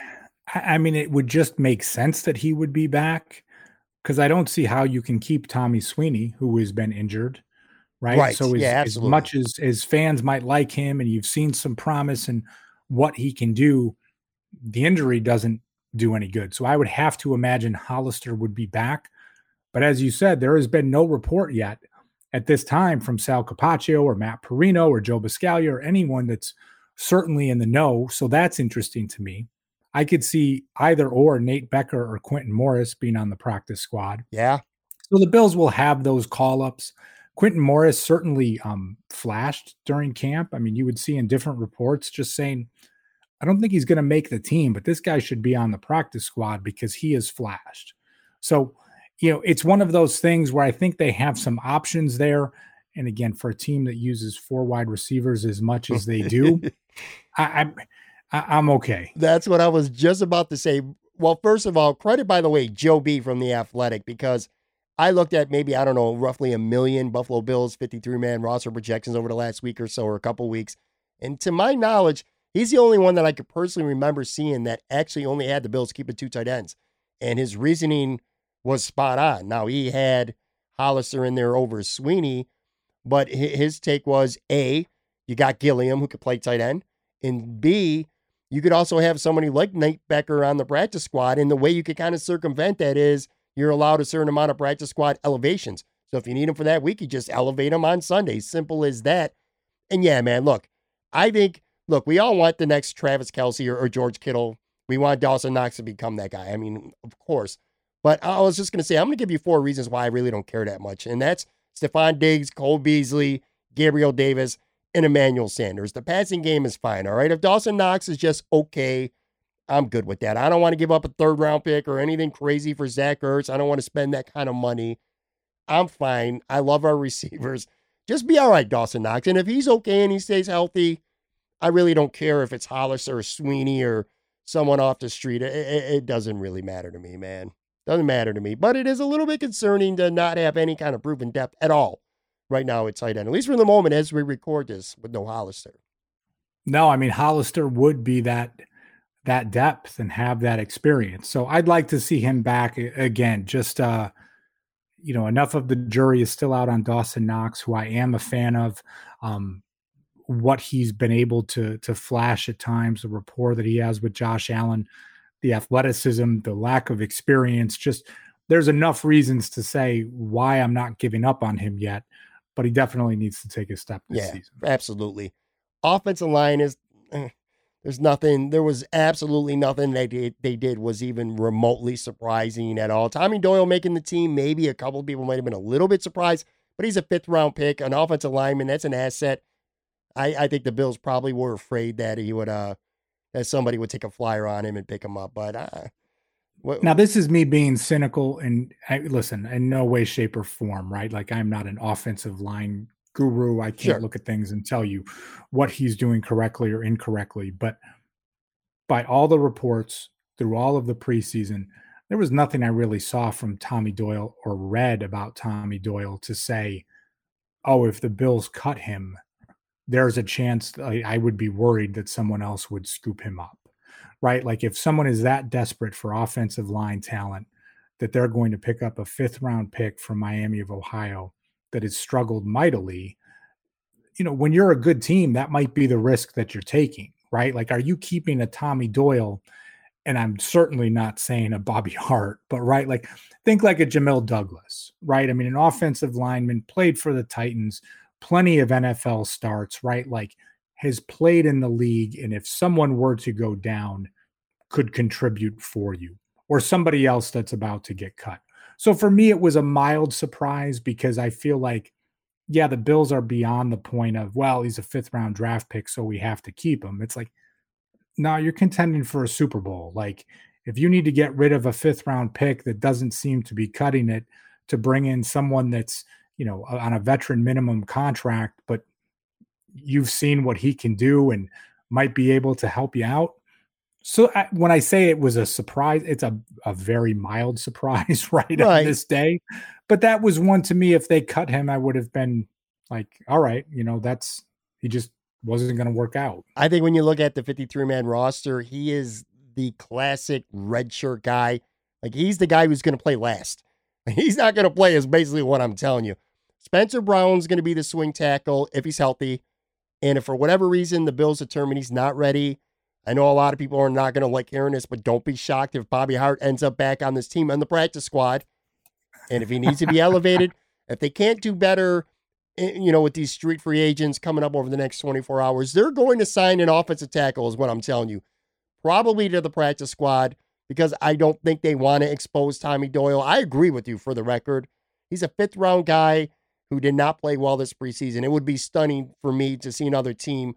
I mean, it would just make sense that he would be back, because I don't see how you can keep Tommy Sweeney, who has been injured, right? Right. So as, Yeah, as absolutely. much as, as fans might like him and you've seen some promise in what he can do, the injury doesn't do any good. So I would have to imagine Hollister would be back. But as you said, there has been no report yet at this time from Sal Capaccio or Matt Perino or Joe Biscaglia or anyone that's certainly in the know. So that's interesting to me. I could see either or Nate Becker or Quentin Morris being on the practice squad. Yeah. So the Bills will have those call-ups. Quentin Morris certainly um, flashed during camp. I mean, you would see in different reports just saying, I don't think he's going to make the team, but this guy should be on the practice squad because he has flashed. So, you know, it's one of those things where I think they have some options there. And again, for a team that uses four wide receivers as much as they do, I, I I'm okay. That's what I was just about to say. Well, first of all, credit, by the way, Joe B from The Athletic, because I looked at maybe, I don't know, roughly a million Buffalo Bills fifty-three man roster projections over the last week or so, or a couple weeks. And to my knowledge, he's the only one that I could personally remember seeing that actually only had the Bills keeping two tight ends. And his reasoning was spot on. Now, he had Hollister in there over Sweeney, but his take was, A, you got Gilliam, who could play tight end, and B, you could also have somebody like Nate Becker on the practice squad. And the way you could kind of circumvent that is you're allowed a certain amount of practice squad elevations. So if you need them for that week, you just elevate them on Sunday. Simple as that. And yeah, man, look, I think, look, we all want the next Travis Kelce or, or George Kittle. We want Dawson Knox to become that guy. I mean, of course. But I was just going to say, I'm going to give you four reasons why I really don't care that much. And that's Stephon Diggs, Cole Beasley, Gabriel Davis, and Emmanuel Sanders. The passing game is fine, all right? If Dawson Knox is just okay, I'm good with that. I don't want to give up a third-round pick or anything crazy for Zach Ertz. I don't want to spend that kind of money. I'm fine. I love our receivers. Just be all right, Dawson Knox. And if he's okay and he stays healthy, I really don't care if it's Hollister or Sweeney or someone off the street. It, it, it doesn't really matter to me, man. Doesn't matter to me. But it is a little bit concerning to not have any kind of proven depth at all right now at tight end, at least for the moment as we record this with no Hollister. No, I mean, Hollister would be that that depth and have that experience. So I'd like to see him back again. Just, uh, you know, enough of the jury is still out on Dawson Knox, who I am a fan of. Um, what he's been able to to flash at times, the rapport that he has with Josh Allen, the athleticism, the lack of experience. Just there's enough reasons to say why I'm not giving up on him yet. But he definitely needs to take a step this yeah, season. Absolutely. Offensive line is, eh, there's nothing, there was absolutely nothing they did, they did was even remotely surprising at all. Tommy Doyle making the team, maybe a couple of people might have been a little bit surprised, but he's a fifth round pick, an offensive lineman. That's an asset. I, I think the Bills probably were afraid that he would, uh, that somebody would take a flyer on him and pick him up. But, uh, What, now, this is me being cynical, and I, listen, in no way, shape, or form, right? Like, I'm not an offensive line guru. I can't Sure. look at things and tell you what he's doing correctly or incorrectly. But by all the reports through all of the preseason, there was nothing I really saw from Tommy Doyle or read about Tommy Doyle to say, oh, if the Bills cut him, there's a chance I, I would be worried that someone else would scoop him up, right? Like if someone is that desperate for offensive line talent that they're going to pick up a fifth round pick from Miami of Ohio that has struggled mightily, you know, when you're a good team, that might be the risk that you're taking, right? Like, are you keeping a Tommy Doyle? And I'm certainly not saying a Bobby Hart, but right, like think like a Jamil Douglas, right? I mean, an offensive lineman, played for the Titans, plenty of N F L starts, right? Like has played in the league. And if someone were to go down, could contribute for you, or somebody else that's about to get cut. So for me, it was a mild surprise because I feel like, yeah, the Bills are beyond the point of, well, he's a fifth round draft pick, so we have to keep him. It's like, no, you're contending for a Super Bowl. Like if you need to get rid of a fifth round pick that doesn't seem to be cutting it to bring in someone that's, you know, on a veteran minimum contract, but you've seen what he can do and might be able to help you out. So I, when I say it was a surprise, it's a, a very mild surprise right, right on this day. But that was one to me. If they cut him, I would have been like, all right, you know, that's, he just wasn't going to work out. I think when you look at the fifty-three man roster, he is the classic redshirt guy. Like he's the guy who's going to play last. He's not going to play is basically what I'm telling you. Spencer Brown's going to be the swing tackle if he's healthy. And if for whatever reason the Bills determine he's not ready, I know a lot of people are not going to like hearing this, but don't be shocked if Bobby Hart ends up back on this team on the practice squad. And if he needs to be elevated, if they can't do better, you know, with these street free agents coming up over the next twenty-four hours, they're going to sign an offensive tackle is what I'm telling you. Probably to the practice squad because I don't think they want to expose Tommy Doyle. I agree with you for the record. He's a fifth round guy who did not play well this preseason. It would be stunning for me to see another team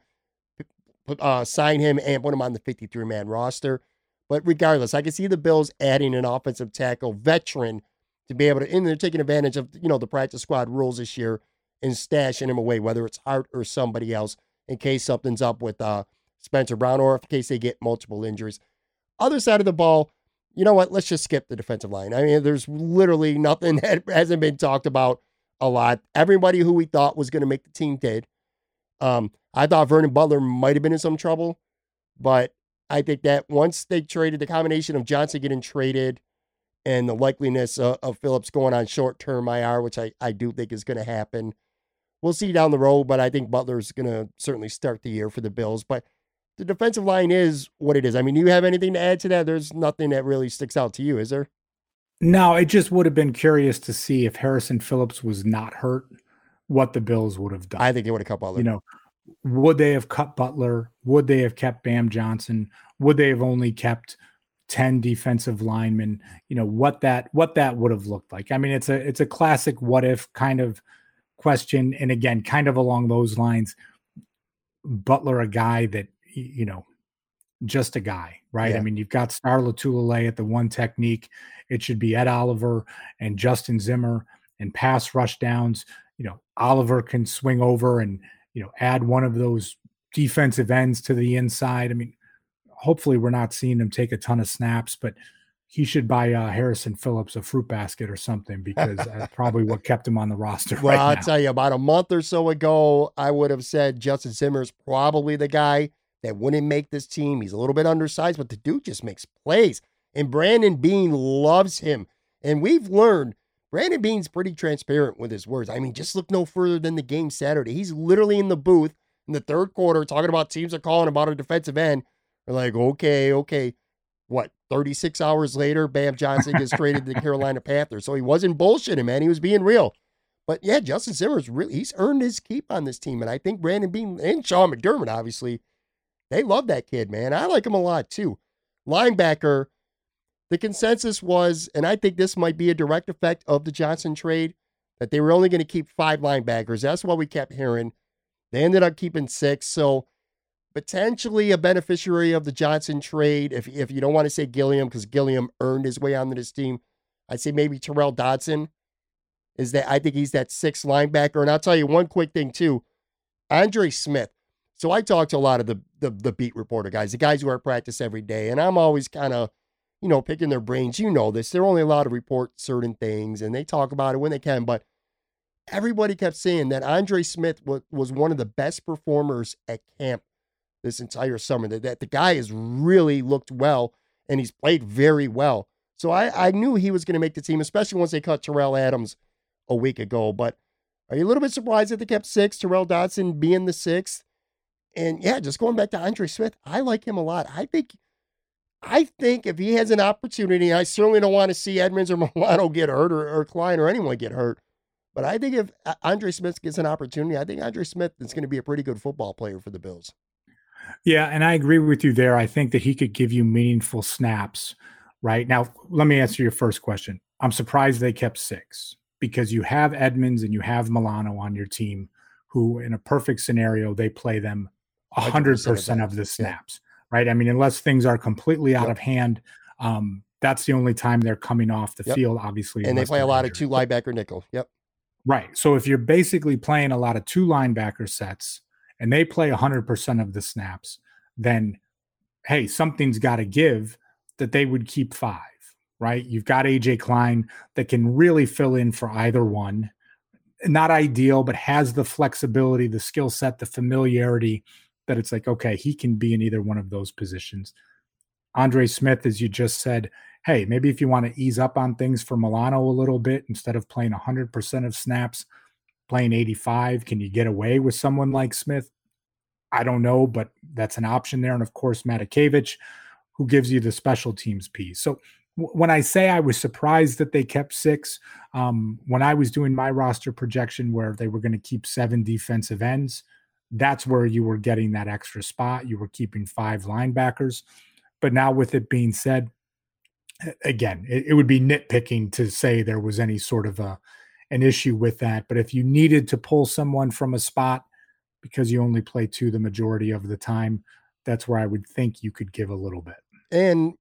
uh, sign him and put him on the fifty-three man roster. But regardless, I can see the Bills adding an offensive tackle veteran to be able to, and they're taking advantage of, you know, the practice squad rules this year and stashing him away, whether it's Hart or somebody else, in case something's up with uh, Spencer Brown or in case they get multiple injuries. Other side of the ball, you know what? Let's just skip the defensive line. I mean, there's literally nothing that hasn't been talked about a lot. Everybody who we thought was going to make the team did. Um, I thought Vernon Butler might have been in some trouble, but I think that once they traded, the combination of Johnson getting traded and the likeliness of, of Phillips going on short-term I R, which I, I do think is going to happen, we'll see down the road, but I think Butler's going to certainly start the year for the Bills. But the defensive line is what it is. I mean, do you have anything to add to that? There's nothing that really sticks out to you, is there? No, it just would have been curious to see if Harrison Phillips was not hurt, what the Bills would have done. I think they would have cut Butler. You know, would they have cut Butler? Would they have kept Bam Johnson? Would they have only kept ten defensive linemen? You know, what that what that would have looked like. I mean, it's a it's a classic what if kind of question. And again, kind of along those lines, Butler, a guy that, you know, just a guy, right? Yeah. I mean, you've got Star Latulele at the one technique. It should be Ed Oliver and Justin Zimmer and pass rush downs. You know, Oliver can swing over and, you know, add one of those defensive ends to the inside. I mean, hopefully we're not seeing him take a ton of snaps, but he should buy uh, Harrison Phillips a fruit basket or something, because that's probably what kept him on the roster. Well, right I'll now. tell you, about a month or so ago, I would have said Justin Zimmer's probably the guy that wouldn't make this team. He's a little bit undersized, but the dude just makes plays. And Brandon Beane loves him. And we've learned Brandon Beane's pretty transparent with his words. I mean, just look no further than the game Saturday. He's literally in the booth in the third quarter talking about teams are calling about a defensive end. We're like, okay, okay. What, thirty-six hours later, Bam Johnson gets traded to the Carolina Panthers. So he wasn't bullshitting, man. He was being real. But yeah, Justin Zimmer's really, he's earned his keep on this team. And I think Brandon Beane and Sean McDermott, obviously, they love that kid, man. I like him a lot too. Linebacker, the consensus was, and I think this might be a direct effect of the Johnson trade, that they were only going to keep five linebackers. That's what we kept hearing. They ended up keeping six. So potentially a beneficiary of the Johnson trade, if if you don't want to say Gilliam, because Gilliam earned his way onto this team, I'd say maybe Terrell Dodson. is that I think he's that sixth linebacker. And I'll tell you one quick thing too, Andre Smith. So I talk to a lot of the, the, the beat reporter guys, the guys who are at practice every day. And I'm always kind of, you know, picking their brains. You know this. They're only allowed to report certain things and they talk about it when they can. But everybody kept saying that Andre Smith was, was one of the best performers at camp this entire summer, that, that the guy has really looked well and he's played very well. So I, I knew he was going to make the team, especially once they cut Terrell Adams a week ago. But are you a little bit surprised that they kept six, Terrell Dodson being the sixth? And yeah, just going back to Andre Smith, I like him a lot. I think I think if he has an opportunity, I certainly don't want to see Edmonds or Milano get hurt or, or Klein or anyone get hurt. But I think if Andre Smith gets an opportunity, I think Andre Smith is going to be a pretty good football player for the Bills. Yeah, and I agree with you there. I think that he could give you meaningful snaps. Right now, let me answer your first question. I'm surprised they kept six because you have Edmonds and you have Milano on your team who, in a perfect scenario, they play them one hundred percent of the snaps, yeah. right? I mean, unless things are completely out yep. of hand, um, that's the only time they're coming off the yep. field, obviously. And they play a lot injured. of two linebacker nickel. Yep. Right. So if you're basically playing a lot of two linebacker sets and they play one hundred percent of the snaps, then, hey, something's got to give that they would keep five, right? You've got A J Klein that can really fill in for either one. Not ideal, but has the flexibility, the skill set, the familiarity that it's like, okay, he can be in either one of those positions. Andre Smith, as you just said, hey, maybe if you want to ease up on things for Milano a little bit, instead of playing one hundred percent of snaps, playing eighty-five, can you get away with someone like Smith? I don't know, but that's an option there. And of course, Matakevich, who gives you the special teams piece. So w- when I say I was surprised that they kept six, um, when I was doing my roster projection where they were going to keep seven defensive ends, that's where you were getting that extra spot. You were keeping five linebackers. But now with it being said, again, it, it would be nitpicking to say there was any sort of a an issue with that. But if you needed to pull someone from a spot because you only play two the majority of the time, that's where I would think you could give a little bit. And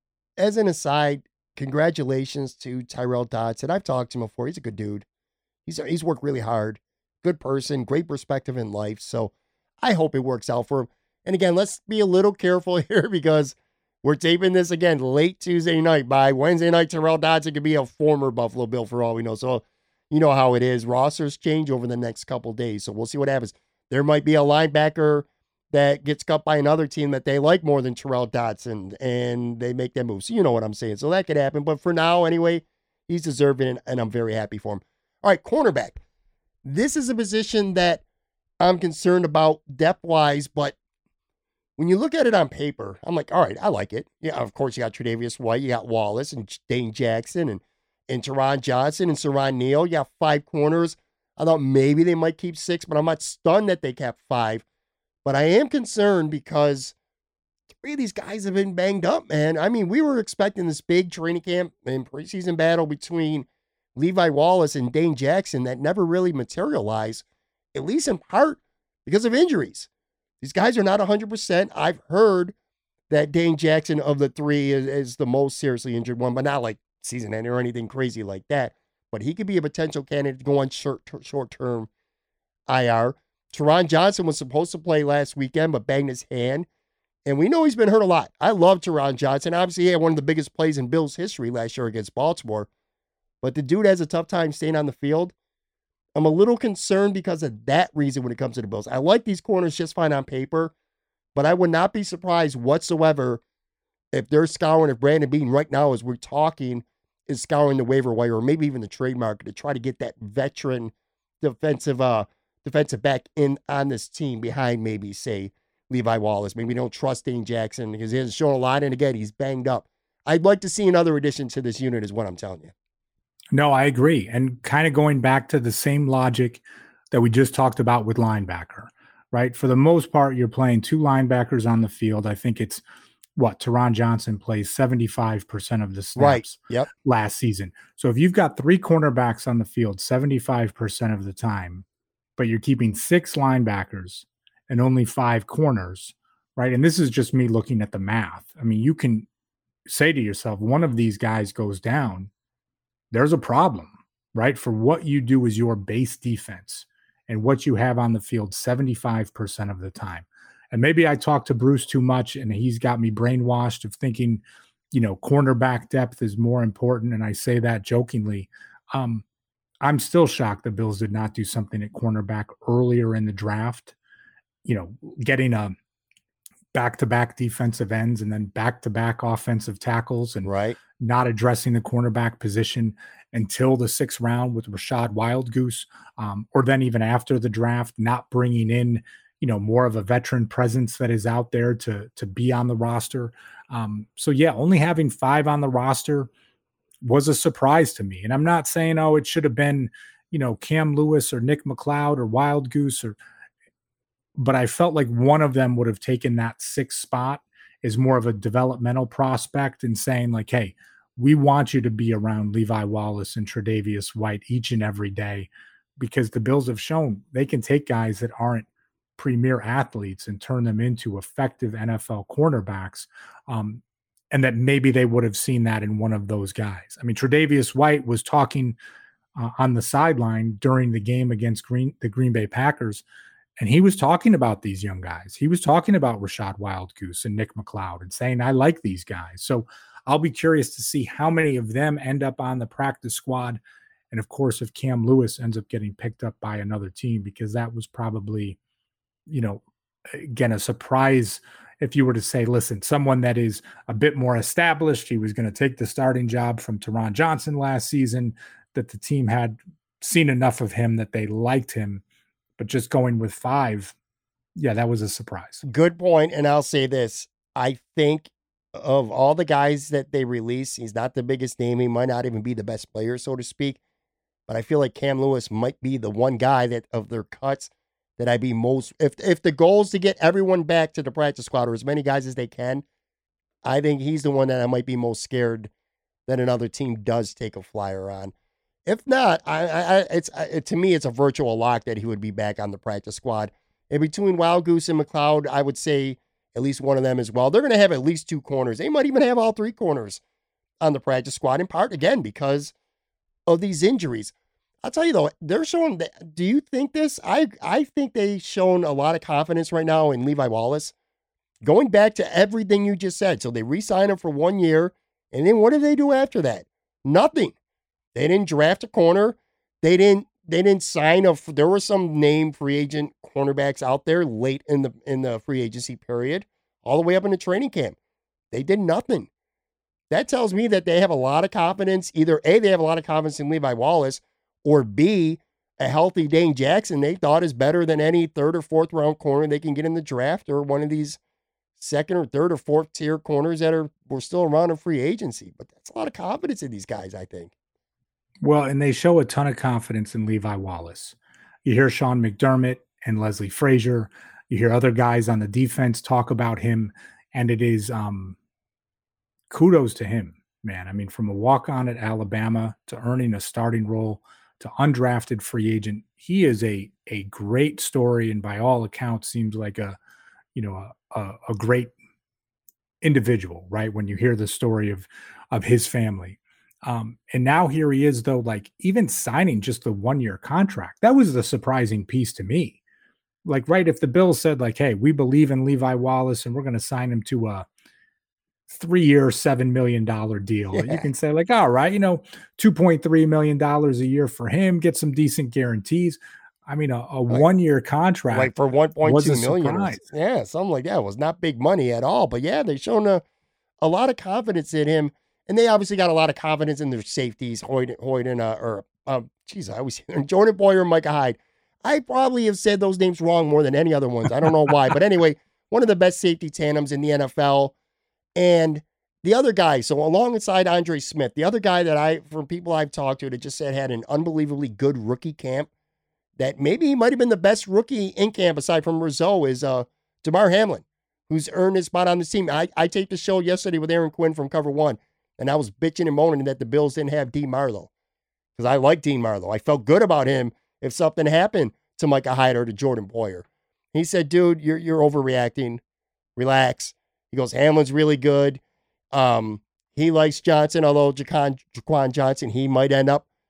as an aside, congratulations to Tyrel Dodson. I've talked to him before. He's a good dude. He's he's worked really hard. Good person, great perspective in life. So I hope it works out for him. And again, let's be a little careful here because we're taping this again late Tuesday night. By Wednesday night, Tyrel Dodson could be a former Buffalo Bill for all we know. So you know how it is. Rosters change over the next couple of days. So we'll see what happens. There might be a linebacker that gets cut by another team that they like more than Tyrel Dodson, and they make that move. So you know what I'm saying. So that could happen. But for now, anyway, he's deserving, and I'm very happy for him. All right, cornerback. This is a position that I'm concerned about depth-wise, but when you look at it on paper, I'm like, all right, I like it. Yeah, of course, you got Tre'Davious White, you got Wallace, and Dane Jackson, and, and Teron Johnson, and Saron Neal. You got five corners. I thought maybe they might keep six, but I'm not stunned that they kept five. But I am concerned because three of these guys have been banged up, man. I mean, we were expecting this big training camp and preseason battle between Levi Wallace and Dane Jackson that never really materialized, at least in part because of injuries. These guys are not one hundred percent. I've heard that Dane Jackson of the three is, is the most seriously injured one, but not like season ending or anything crazy like that. But he could be a potential candidate to go on short, short-term I R. Teron Johnson was supposed to play last weekend, but banged his hand. And we know he's been hurt a lot. I love Teron Johnson. Obviously, he had one of the biggest plays in Bills history last year against Baltimore. But the dude has a tough time staying on the field. I'm a little concerned because of that reason when it comes to the Bills. I like these corners just fine on paper, but I would not be surprised whatsoever if they're scouring, if Brandon Beane right now as we're talking is scouring the waiver wire or maybe even the trade market to try to get that veteran defensive uh, defensive back in on this team behind maybe, say, Levi Wallace. Maybe don't trust Dane Jackson because he hasn't shown a lot, and again, he's banged up. I'd like to see another addition to this unit is what I'm telling you. No, I agree. And kind of going back to the same logic that we just talked about with linebacker, right? For the most part, you're playing two linebackers on the field. I think it's what Teron Johnson plays seventy-five percent of the snaps right. Yep. last season. So if you've got three cornerbacks on the field seventy-five percent of the time, but you're keeping six linebackers and only five corners, right? And this is just me looking at the math. I mean, you can say to yourself, one of these guys goes down, there's a problem, right? For what you do as your base defense and what you have on the field seventy-five percent of the time. And maybe I talk to Bruce too much and he's got me brainwashed of thinking, you know, cornerback depth is more important. And I say that jokingly. Um, I'm still shocked the Bills did not do something at cornerback earlier in the draft. You know, getting a back-to-back defensive ends and then back-to-back offensive tackles and right. not addressing the cornerback position until the sixth round with Rashad Wildgoose, um, or then even after the draft, not bringing in, you know, more of a veteran presence that is out there to, to be on the roster. Um, so yeah, only having five on the roster was a surprise to me. And I'm not saying, oh, it should have been, you know, Cam Lewis or Nick McLeod or Wildgoose, or, but I felt like one of them would have taken that sixth spot as more of a developmental prospect and saying like, hey, we want you to be around Levi Wallace and Tre'Davious White each and every day, because the Bills have shown they can take guys that aren't premier athletes and turn them into effective N F L cornerbacks. Um, and that maybe they would have seen that in one of those guys. I mean, Tre'Davious White was talking uh, on the sideline during the game against Green, the Green Bay Packers, and he was talking about these young guys. He was talking about Rashad Wildgoose and Nick McLeod and saying, I like these guys. So I'll be curious to see how many of them end up on the practice squad. And of course, if Cam Lewis ends up getting picked up by another team, because that was probably, you know, again, a surprise. If you were to say, listen, someone that is a bit more established, he was going to take the starting job from Taron Johnson last season, that the team had seen enough of him that they liked him, but just going with five, yeah, that was a surprise. Good point. And I'll say this. I think of all the guys that they release, he's not the biggest name. He might not even be the best player, so to speak, but I feel like Cam Lewis might be the one guy that of their cuts that I'd be most, if if the goal is to get everyone back to the practice squad or as many guys as they can, I think he's the one that I might be most scared that another team does take a flyer on. If not, I, I it's it, to me, it's a virtual lock that he would be back on the practice squad. And between Wildgoose and McLeod, I would say at least one of them as well. They're going to have at least two corners. They might even have all three corners on the practice squad, in part, again, because of these injuries. I'll tell you, though, they're showing, do you think this? I, I think they've shown a lot of confidence right now in Levi Wallace. Going back to everything you just said. So they re-sign him for one year, and then what did they do after that? Nothing. They didn't draft a corner. They didn't they didn't sign a there were some named free agent cornerbacks out there late in the in the free agency period, all the way up into training camp. They did nothing. That tells me that they have a lot of confidence. Either A, they have a lot of confidence in Levi Wallace, or B, a healthy Dane Jackson they thought is better than any third or fourth round corner they can get in the draft, or one of these second or third or fourth tier corners that are were still around in free agency. But that's a lot of confidence in these guys, I think. Well, and they show a ton of confidence in Levi Wallace. You hear Sean McDermott and Leslie Frazier. You hear other guys on the defense talk about him, and it is um, kudos to him, man. I mean, from a walk-on at Alabama to earning a starting role to undrafted free agent, he is a a great story, and by all accounts, seems like a you know a a, a great individual, right? When you hear the story of of his family. Um, and now here he is, though, like even signing just the one-year contract, that was the surprising piece to me. Like, right, if the Bills said like, hey, we believe in Levi Wallace and we're going to sign him to a three-year, seven million dollars deal, yeah. You can say like, all right, you know, two point three million dollars a year for him, get some decent guarantees. I mean, a, a like, one-year contract like for one point two million dollars. Yeah, something like that. It was not big money at all. But yeah, they've shown a, a lot of confidence in him. And they obviously got a lot of confidence in their safeties, Hoyt, Hoyt and, uh, or, um, geez, I always, Jordan Boyer and Micah Hyde. I probably have said those names wrong more than any other ones. I don't know why. But anyway, one of the best safety tandems in the N F L. And the other guy, so alongside Andre Smith, the other guy that I, from people I've talked to, that just said had an unbelievably good rookie camp, that maybe he might have been the best rookie in camp aside from Rizzo, is uh, Damar Hamlin, who's earned his spot on the team. I, I taped the show yesterday with Aaron Quinn from Cover One. And I was bitching and moaning that the Bills didn't have Dean Marlowe, because I like Dean Marlowe. I felt good about him if something happened to Micah Hyde or to Jordan Boyer. He said, dude, you're you're overreacting. Relax. He goes, Hamlin's really good. Um, he likes Johnson, although Jaquan, Jaquan Johnson, he might end up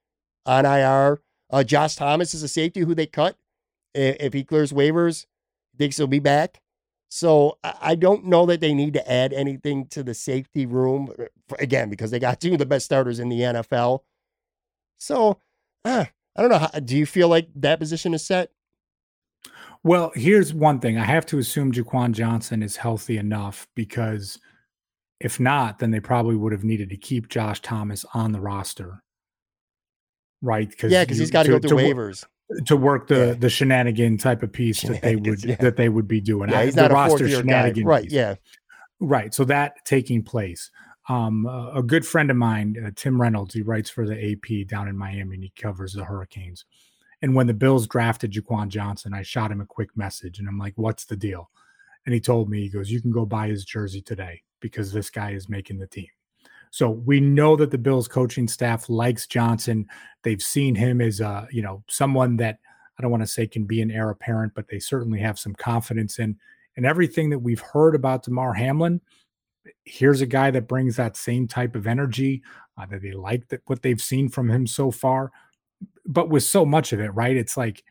on I R. Uh, Josh Thomas is a safety who they cut. If he clears waivers, thinks he'll be back. So I don't know that they need to add anything to the safety room, again, because they got two of the best starters in the N F L. So uh, I don't know. How, do you feel like that position is set? Well, here's one thing. I have to assume Jaquan Johnson is healthy enough, because if not, then they probably would have needed to keep Josh Thomas on the roster. Right? Cause yeah, because he's got to go through waivers. To work the yeah. the shenanigan type of piece that they would yeah. that they would be doing. Yeah, he's the not a roster shenanigan guy. Right, piece. yeah. Right. So that taking place. Um, uh, a good friend of mine, uh, Tim Reynolds, he writes for the A P down in Miami, and he covers the Hurricanes. And when the Bills drafted Jaquan Johnson, I shot him a quick message, and I'm like, what's the deal? And he told me, he goes, you can go buy his jersey today because this guy is making the team. So we know that the Bills coaching staff likes Johnson. They've seen him as a, you know, someone that I don't want to say can be an heir apparent, but they certainly have some confidence in. And everything that we've heard about Damar Hamlin, here's a guy that brings that same type of energy, uh, that they like that what they've seen from him so far. But with so much of it, right? It's like,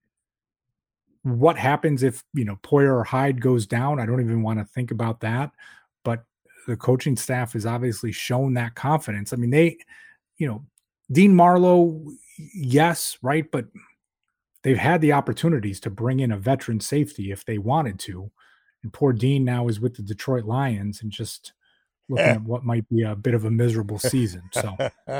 what happens if, you know, Poyer or Hyde goes down? I don't even want to think about that. But the coaching staff has obviously shown that confidence. I mean, they, you know, Dean Marlowe, yes, right, but they've had the opportunities to bring in a veteran safety if they wanted to. And poor Dean now is with the Detroit Lions and just looking at what might be a bit of a miserable season. So,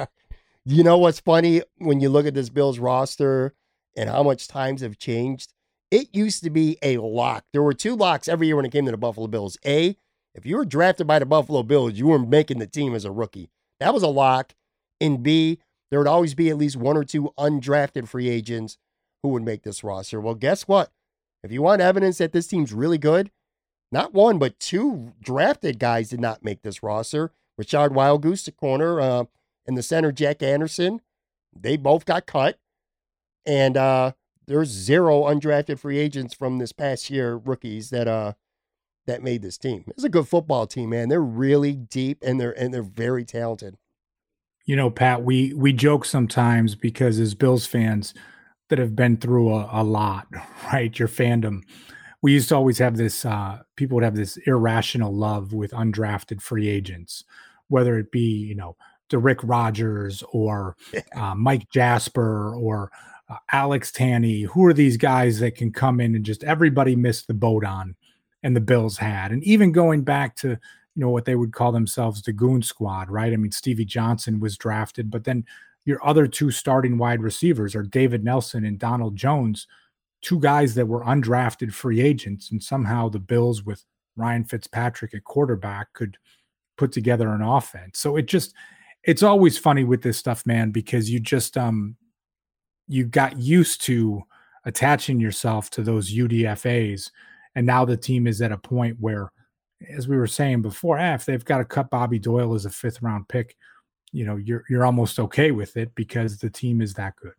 you know what's funny when you look at this Bills roster and how much times have changed? It used to be a lock. There were two locks every year when it came to the Buffalo Bills. A, if you were drafted by the Buffalo Bills, you were making the team as a rookie. That was a lock. And B, there would always be at least one or two undrafted free agents who would make this roster. Well, guess what? If you want evidence that this team's really good, not one, but two drafted guys did not make this roster. Rashard Wildgoose, the corner, uh, and the center, Jack Anderson. They both got cut. And uh, there's zero undrafted free agents from this past year, rookies, that uh, that made this team. It's a good football team, man. They're really deep, and they're and they're very talented. You know, Pat, we we joke sometimes because as Bills fans that have been through a, a lot, right? Your fandom. We used to always have this, uh, people would have this irrational love with undrafted free agents, whether it be, you know, DeRick Rogers or uh, Mike Jasper or uh, Alex Tanney. Who are these guys that can come in and just everybody missed the boat on, and the Bills had? And even going back to, you know, what they would call themselves the Goon Squad, right? I mean, Stevie Johnson was drafted, but then your other two starting wide receivers are David Nelson and Donald Jones, two guys that were undrafted free agents, and somehow the Bills with Ryan Fitzpatrick at quarterback could put together an offense. So it just, it's always funny with this stuff, man, because you just, um, you got used to attaching yourself to those U D F As. And now the team is at a point where, as we were saying before, eh, if they've got to cut Bobby Doyle as a fifth round pick, you know, you're, you're almost okay with it because the team is that good.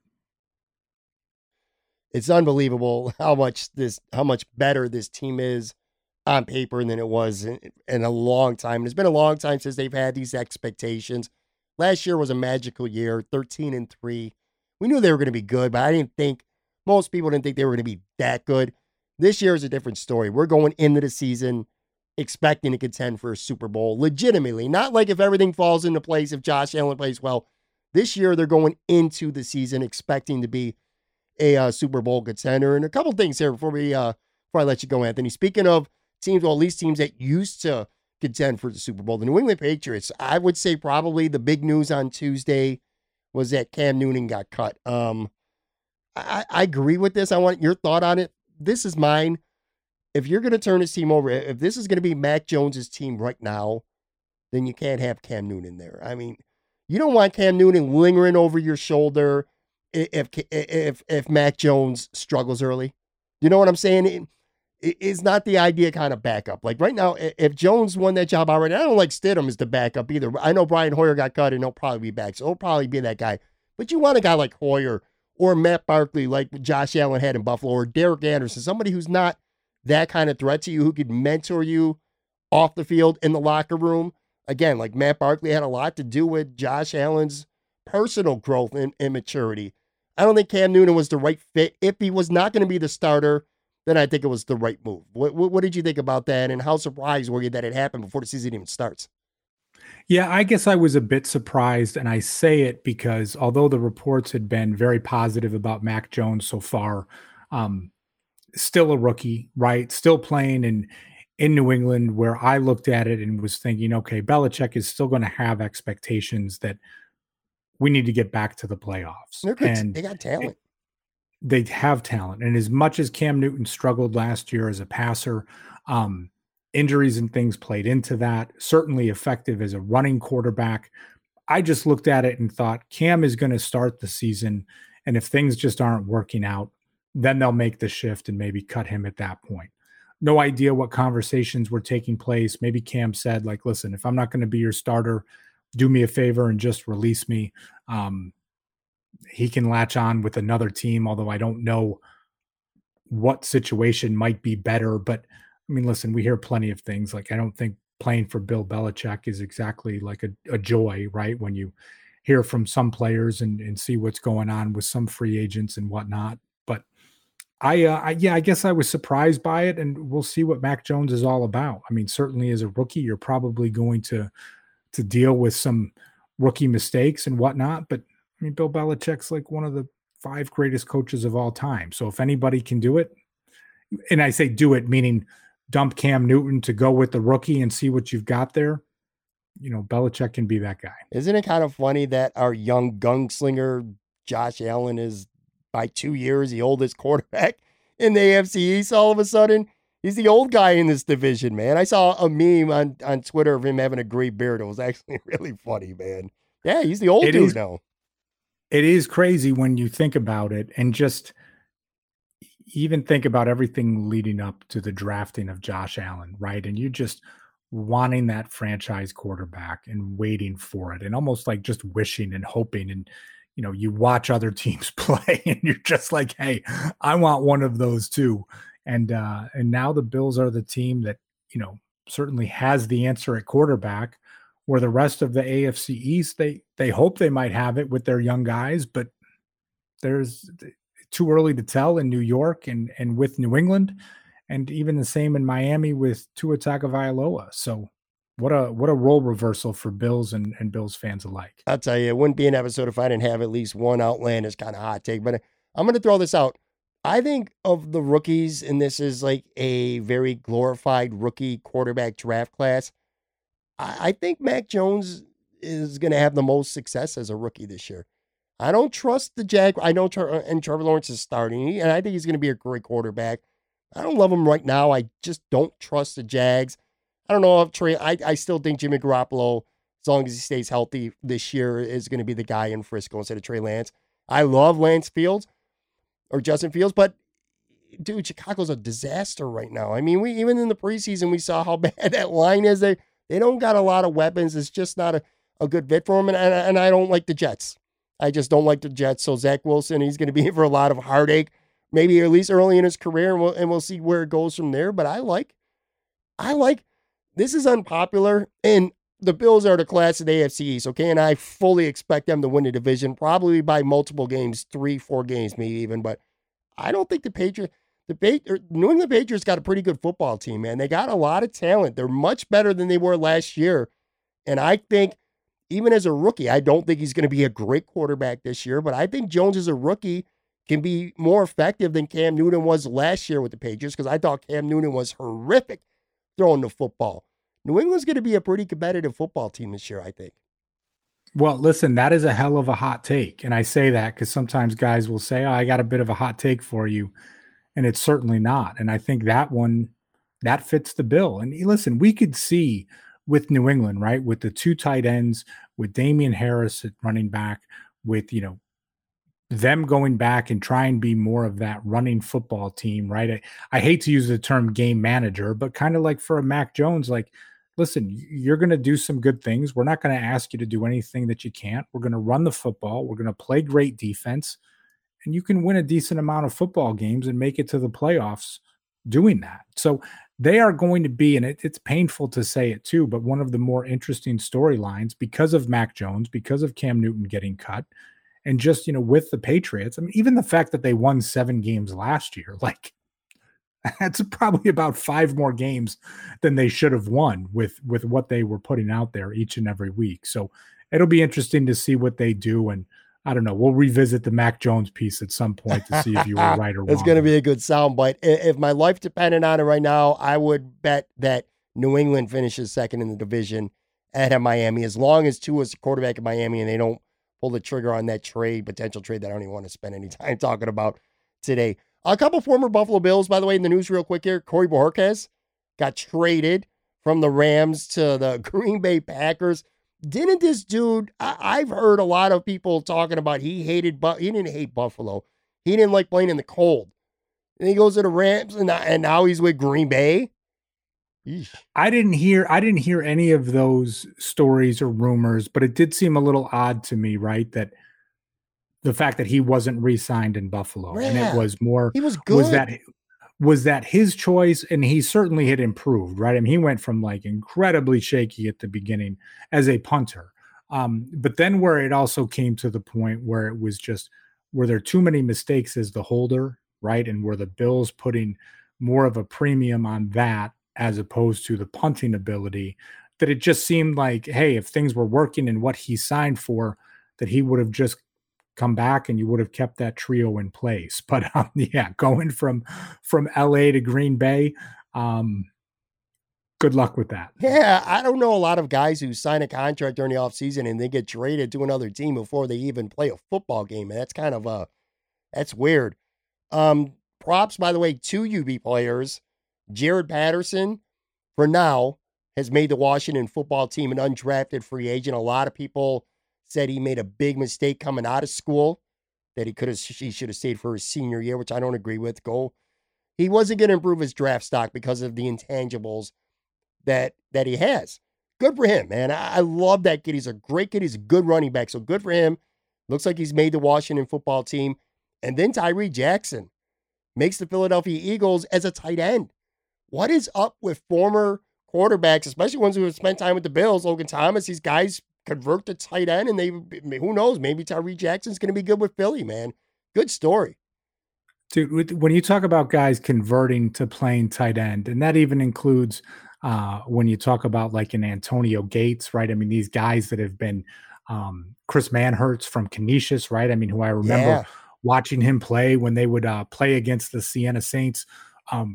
It's unbelievable how much this, how much better this team is on paper than it was in, in a long time. And it's been a long time since they've had these expectations. Last year was a magical year, thirteen and three. We knew they were going to be good, but I didn't think, most people didn't think they were going to be that good. This year is a different story. We're going into the season expecting to contend for a Super Bowl, legitimately. Not like if everything falls into place, if Josh Allen plays well. This year, they're going into the season expecting to be a uh, Super Bowl contender. And a couple things here before we uh, before I let you go, Anthony. Speaking of teams, well, at least teams that used to contend for the Super Bowl, the New England Patriots, I would say probably the big news on Tuesday was that Cam Newton got cut. Um, I, I agree with this. I want your thought on it. This is mine. If you're going to turn this team over, if this is going to be Mac Jones's team right now, then you can't have Cam Newton there. I mean, you don't want Cam Newton lingering over your shoulder if if if Mac Jones struggles early. You know what I'm saying? It, it, it's not the idea kind of backup. Like right now, if Jones won that job already, I don't like Stidham as the backup either. I know Brian Hoyer got cut and he'll probably be back, so he'll probably be that guy. But you want a guy like Hoyer or Matt Barkley like Josh Allen had in Buffalo, or Derek Anderson, somebody who's not that kind of threat to you, who could mentor you off the field in the locker room. Again, like Matt Barkley had a lot to do with Josh Allen's personal growth and, and maturity. I don't think Cam Newton was the right fit. If he was not going to be the starter, then I think it was the right move. What, what, what did you think about that, and how surprised were you that it happened before the season even starts? Yeah, I guess I was a bit surprised, and I say it because although the reports had been very positive about Mac Jones so far, um, still a rookie, right? Still playing in in New England, where I looked at it and was thinking, okay, Belichick is still going to have expectations that we need to get back to the playoffs. They're good. And they got talent. It, they have talent. And as much as Cam Newton struggled last year as a passer, um, injuries and things played into that, certainly effective as a running quarterback. I just looked at it and thought Cam is going to start the season. And if things just aren't working out, then they'll make the shift and maybe cut him at that point. No idea what conversations were taking place. Maybe Cam said, like, listen, if I'm not going to be your starter, do me a favor and just release me. Um, he can latch on with another team, although I don't know what situation might be better. But I mean, listen, we hear plenty of things. Like, I don't think playing for Bill Belichick is exactly like a, a joy, right? When you hear from some players and, and see what's going on with some free agents and whatnot. But I, uh, I, yeah, I guess I was surprised by it, and we'll see what Mac Jones is all about. I mean, certainly as a rookie, you're probably going to to deal with some rookie mistakes and whatnot. But I mean, Bill Belichick's like one of the five greatest coaches of all time. So if anybody can do it, and I say do it, meaning dump Cam Newton to go with the rookie and see what you've got there, you know, Belichick can be that guy. Isn't it kind of funny that our young gunslinger Josh Allen is by two years the oldest quarterback in the A F C East all of a sudden? He's the old guy in this division, man. I saw a meme on, on Twitter of him having a gray beard. It was actually really funny, man. Yeah, he's the old it dude is, now. It is crazy when you think about it, and just even think about everything leading up to the drafting of Josh Allen, right? And you just wanting that franchise quarterback and waiting for it, and almost like just wishing and hoping. And, you know, you watch other teams play and you're just like, hey, I want one of those too. And, uh, and now the Bills are the team that, you know, certainly has the answer at quarterback, where the rest of the A F C East, they, they hope they might have it with their young guys, but there's too early to tell in New York and, and with New England, and even the same in Miami with Tua Tagovailoa. So what a, what a role reversal for Bills and, and Bills fans alike. I'll tell you, it wouldn't be an episode if I didn't have at least one outlandish kind of hot take, but I'm going to throw this out. I think of the rookies, and this is like a very glorified rookie quarterback draft class, I, I think Mac Jones is going to have the most success as a rookie this year. I don't trust the Jag. I know Tre- and Trevor Lawrence is starting, and I think he's going to be a great quarterback. I don't love him right now. I just don't trust the Jags. I don't know if Trey, I, I still think Jimmy Garoppolo, as long as he stays healthy this year, is going to be the guy in Frisco instead of Trey Lance. I love Lance Fields or Justin Fields, but dude, Chicago's a disaster right now. I mean, we even in the preseason, we saw how bad that line is. They they don't got a lot of weapons. It's just not a, a good fit for them. And, and, and I don't like the Jets. I just don't like the Jets. So Zach Wilson, he's going to be in for a lot of heartache, maybe at least early in his career, and we'll, and we'll see where it goes from there. But I like, I like, this is unpopular, and the Bills are the class of the A F C East, okay? And I fully expect them to win the division, probably by multiple games, three, four games maybe even. But I don't think the Patriots, the Patriots, New England Patriots got a pretty good football team, man. They got a lot of talent. They're much better than they were last year. And I think, even as a rookie, I don't think he's going to be a great quarterback this year, but I think Jones as a rookie can be more effective than Cam Newton was last year with the Patriots, because I thought Cam Newton was horrific throwing the football. New England's going to be a pretty competitive football team this year, I think. Well, listen, that is a hell of a hot take. And I say that because sometimes guys will say, oh, I got a bit of a hot take for you. And it's certainly not. And I think that one, that fits the bill. And listen, we could see with New England, right, with the two tight ends, with Damian Harris at running back, with, you know, them going back and try and be more of that running football team, right? I, I hate to use the term game manager, but kind of like for a Mac Jones, like, listen, you're going to do some good things. We're not going to ask you to do anything that you can't. We're going to run the football. We're going to play great defense. And you can win a decent amount of football games and make it to the playoffs doing that. So they are going to be, and it, it's painful to say it too, but one of the more interesting storylines because of Mac Jones, because of Cam Newton getting cut, and just, you know, with the Patriots. I mean, even the fact that they won seven games last year, like that's probably about five more games than they should have won with, with what they were putting out there each and every week. So it'll be interesting to see what they do. And I don't know, we'll revisit the Mac Jones piece at some point to see if you were right or wrong. It's going to be a good soundbite. If my life depended on it right now, I would bet that New England finishes second in the division ahead of Miami, as long as Tua is the quarterback of Miami and they don't pull the trigger on that trade, potential trade that I don't even want to spend any time talking about today. A couple former Buffalo Bills, by the way, in the news real quick here. Corey Bojorquez got traded from the Rams to the Green Bay Packers. Didn't this dude, I, I've heard a lot of people talking about he hated, but he didn't hate Buffalo. He didn't like playing in the cold. And he goes to the Rams, and, and now he's with Green Bay. Eesh. I didn't hear, I didn't hear any of those stories or rumors, but it did seem a little odd to me, right? That the fact that he wasn't re-signed in Buffalo, yeah. and it was more, he was good. Was that, was that his choice? And he certainly had improved, right? I mean, he went from like incredibly shaky at the beginning as a punter. Um, but then where it also came to the point where it was just, were there too many mistakes as the holder, right? And were the Bills putting more of a premium on that as opposed to the punting ability, that it just seemed like, hey, if things were working and what he signed for, that he would have just come back and you would have kept that trio in place. But um, yeah, going from from L A to Green Bay, um, good luck with that. Yeah, I don't know a lot of guys who sign a contract during the offseason and they get traded to another team before they even play a football game. And that's kind of uh that's weird. Um, props, by the way, to U B players. Jared Patterson, for now, has made the Washington football team an undrafted free agent. A lot of people said he made a big mistake coming out of school, that he could have, he should have stayed for his senior year, which I don't agree with. Go. He wasn't going to improve his draft stock because of the intangibles that that he has. Good for him, man. I, I love that kid. He's a great kid. He's a good running back. So good for him. Looks like he's made the Washington football team. And then Tyree Jackson makes the Philadelphia Eagles as a tight end. What is up with former quarterbacks, especially ones who have spent time with the Bills, Logan Thomas, these guys convert to tight end, and they, who knows, maybe Tyree Jackson's going to be good with Philly, man. Good story. Dude, when you talk about guys converting to playing tight end, and that even includes uh, when you talk about like an Antonio Gates, right? I mean, these guys that have been um, Chris Manhertz from Canisius, right? I mean, who I remember yeah. watching him play when they would uh, play against the Siena Saints. Um,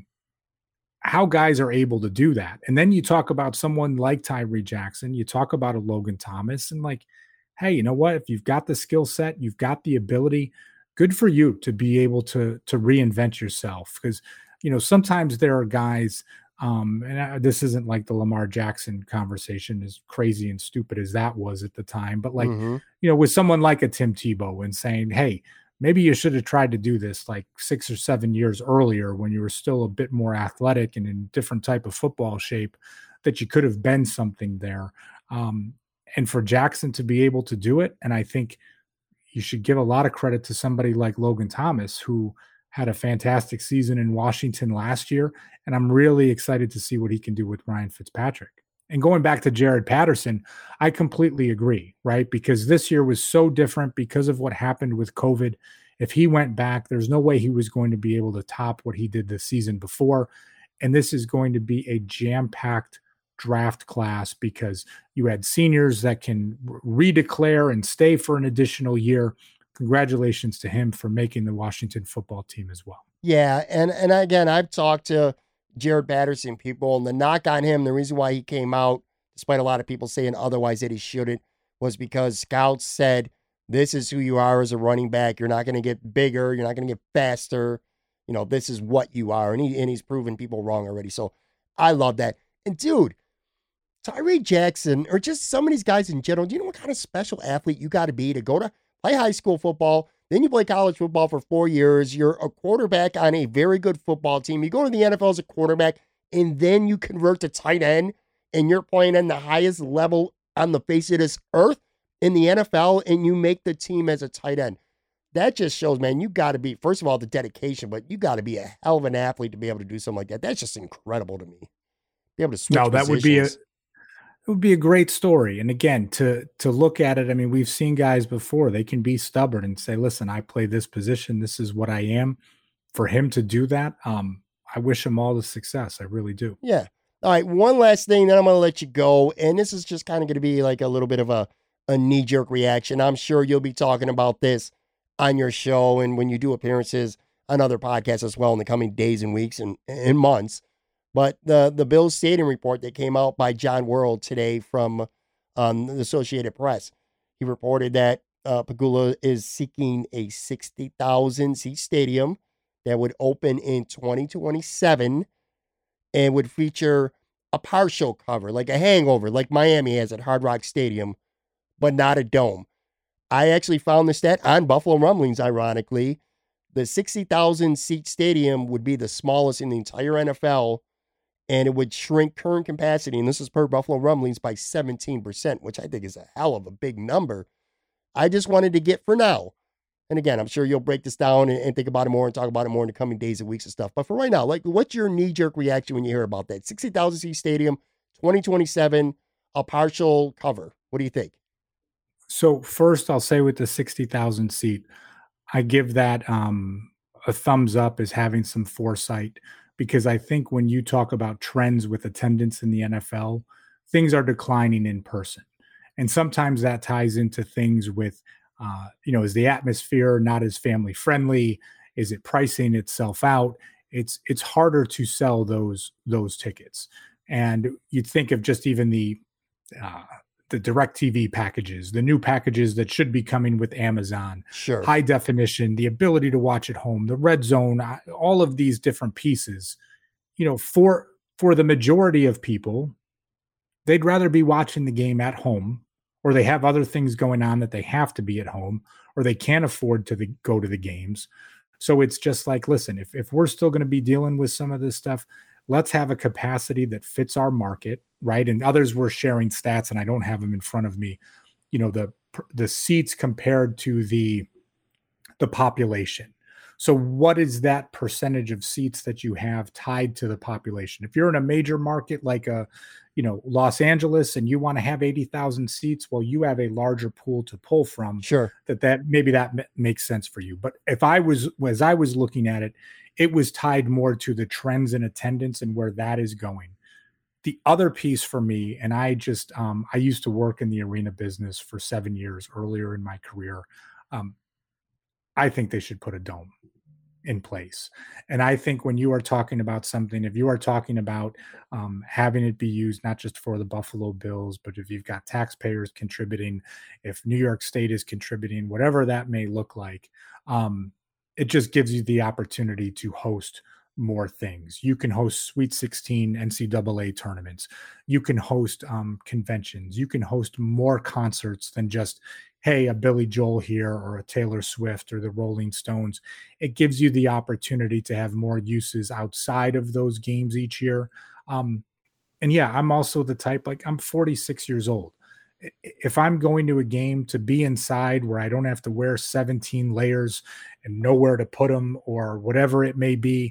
how guys are able to do that. And then you talk about someone like Tyree Jackson, you talk about a Logan Thomas, and like, hey, you know what? If you've got the skill set, you've got the ability, good for you to be able to, to reinvent yourself. Because, you know, sometimes there are guys, um, and I, this isn't like the Lamar Jackson conversation, as crazy and stupid as that was at the time, but like, mm-hmm. you know, with someone like a Tim Tebow and saying, hey, maybe you should have tried to do this like six or seven years earlier when you were still a bit more athletic and in different type of football shape, that you could have been something there. Um, and for Jackson to be able to do it. And I think you should give a lot of credit to somebody like Logan Thomas, who had a fantastic season in Washington last year. And I'm really excited to see what he can do with Ryan Fitzpatrick. And going back to Jared Patterson, I completely agree, right? Because this year was so different because of what happened with COVID. If he went back, there's no way he was going to be able to top what he did the season before. And this is going to be a jam-packed draft class because you had seniors that can redeclare and stay for an additional year. Congratulations to him for making the Washington football team as well. Yeah, and, and again, I've talked to Jared Patterson people, and the knock on him, the reason why he came out, despite a lot of people saying otherwise that he shouldn't, was because scouts said, this is who you are as a running back. You're not going to get bigger. You're not going to get faster. You know, this is what you are. And, he, and he's proven people wrong already. So I love that. And dude, Tyree Jackson, or just some of these guys in general, do you know what kind of special athlete you got to be to go to play high school football, then you play college football for four years. You're a quarterback on a very good football team. You go to the N F L as a quarterback, and then you convert to tight end, and you're playing on the highest level on the face of this earth in the N F L, and you make the team as a tight end. that just shows, man, you got to be, first of all, the dedication, but you got to be a hell of an athlete to be able to do something like that. That's just incredible to me. Be able to switch No, that positions. would be a it would be a great story. And again, to to look at it, I mean, we've seen guys before. They can be stubborn and say, "Listen, I play this position. This is what I am." For him to do that, um, I wish him all the success. I really do. Yeah. All right. One last thing, then I'm going to let you go. And this is just kind of going to be like a little bit of a, a knee-jerk reaction. I'm sure you'll be talking about this on your show and when you do appearances on other podcasts as well in the coming days and weeks and, and months. But the, the Bills Stadium report that came out by John World today from um, the Associated Press, he reported that uh, Pegula is seeking a sixty thousand seat stadium that would open in twenty twenty-seven and would feature a partial cover, like a hangover, like Miami has at Hard Rock Stadium, but not a dome. I actually found the stat on Buffalo Rumblings, ironically. The sixty thousand seat stadium would be the smallest in the entire N F L, and it would shrink current capacity, and this is per Buffalo Rumblings, by seventeen percent, which I think is a hell of a big number. I just wanted to get for now. And again, I'm sure you'll break this down and, and think about it more and talk about it more in the coming days and weeks and stuff. But for right now, like, what's your knee-jerk reaction when you hear about that? sixty thousand seat stadium, twenty twenty-seven, a partial cover. What do you think? So first, I'll say with the sixty thousand seat, I give that um, a thumbs up as having some foresight, because I think when you talk about trends with attendance in the N F L, things are declining in person. And sometimes that ties into things with, uh, you know, is the atmosphere not as family friendly? Is it pricing itself out? It's it's harder to sell those those tickets. And you'd think of just even the uh, the DirecTV packages, the new packages that should be coming with Amazon, Sure. high definition, the ability to watch at home, the red zone, all of these different pieces. You know, for for the majority of people, they'd rather be watching the game at home, or they have other things going on that they have to be at home, or they can't afford to the, go to the games. So it's just like, listen, if, if we're still going to be dealing with some of this stuff, let's have a capacity that fits our market, right? And others were sharing stats, and I don't have them in front of me. You know, the the seats compared to the the population. So what is that percentage of seats that you have tied to the population? If you're in a major market like a, you know, Los Angeles, and you want to have eighty thousand seats, well, you have a larger pool to pull from. Sure. That that maybe that m- makes sense for you. But if I was, as I was looking at it, it was tied more to the trends in attendance and where that is going. The other piece for me, and I just, um, I used to work in the arena business for seven years earlier in my career. Um, I think they should put a dome in place. And I think when you are talking about something, if you are talking about um, having it be used not just for the Buffalo Bills, but if you've got taxpayers contributing, if New York State is contributing, whatever that may look like, um, it just gives you the opportunity to host more things. You can host Sweet sixteen N C double A tournaments. You can host um, conventions. You can host more concerts than just, hey, a Billy Joel here or a Taylor Swift or the Rolling Stones. It gives you the opportunity to have more uses outside of those games each year. Um, and yeah, I'm also the type, like, I'm forty-six years old. If I'm going to a game to be inside where I don't have to wear seventeen layers and nowhere to put them or whatever it may be,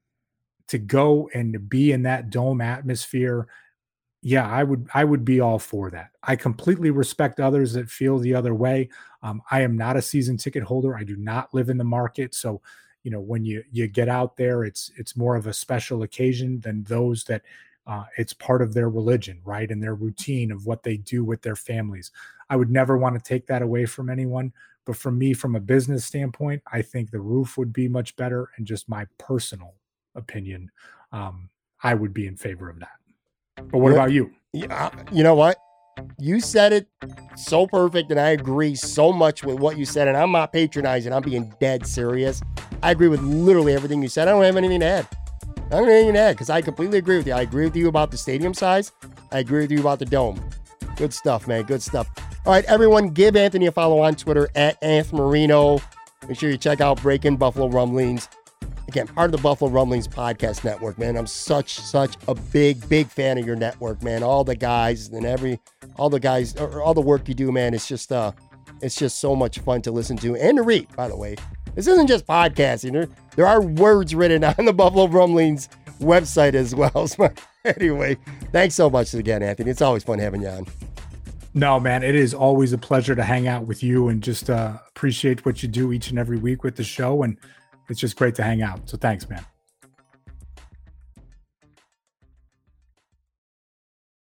to go and be in that dome atmosphere, yeah, I would I would be all for that. I completely respect others that feel the other way. Um, I am not a season ticket holder. I do not live in the market. So, you know, when you you get out there, it's it's more of a special occasion than those that uh, it's part of their religion, right? And their routine of what they do with their families. I would never want to take that away from anyone. But for me, from a business standpoint, I think the roof would be much better. And just my personal opinion, um, I would be in favor of that. But what Yeah. about you? Yeah, you know what? You said it so perfect, and I agree so much with what you said. And I'm not patronizing. I'm being dead serious. I agree with literally everything you said. I don't have anything to add. I don't have anything to add because I completely agree with you. I agree with you about the stadium size. I agree with you about the dome. Good stuff, man. Good stuff. All right, everyone, give Anthony a follow on Twitter at Anth Marino. Make sure you check out Breaking Buffalo Rumblings. Again, part of the Buffalo Rumblings podcast network, man. I'm such, such a big, big fan of your network, man. All the guys and every, all the guys, or all the work you do, man. It's just, uh, It's just so much fun to listen to and to read, by the way. This isn't just podcasting. There, there are words written on the Buffalo Rumblings website as well. So anyway, thanks so much again, Anthony. It's always fun having you on. No, man, it is always a pleasure to hang out with you and just uh, appreciate what you do each and every week with the show. And it's just great to hang out. So thanks, man.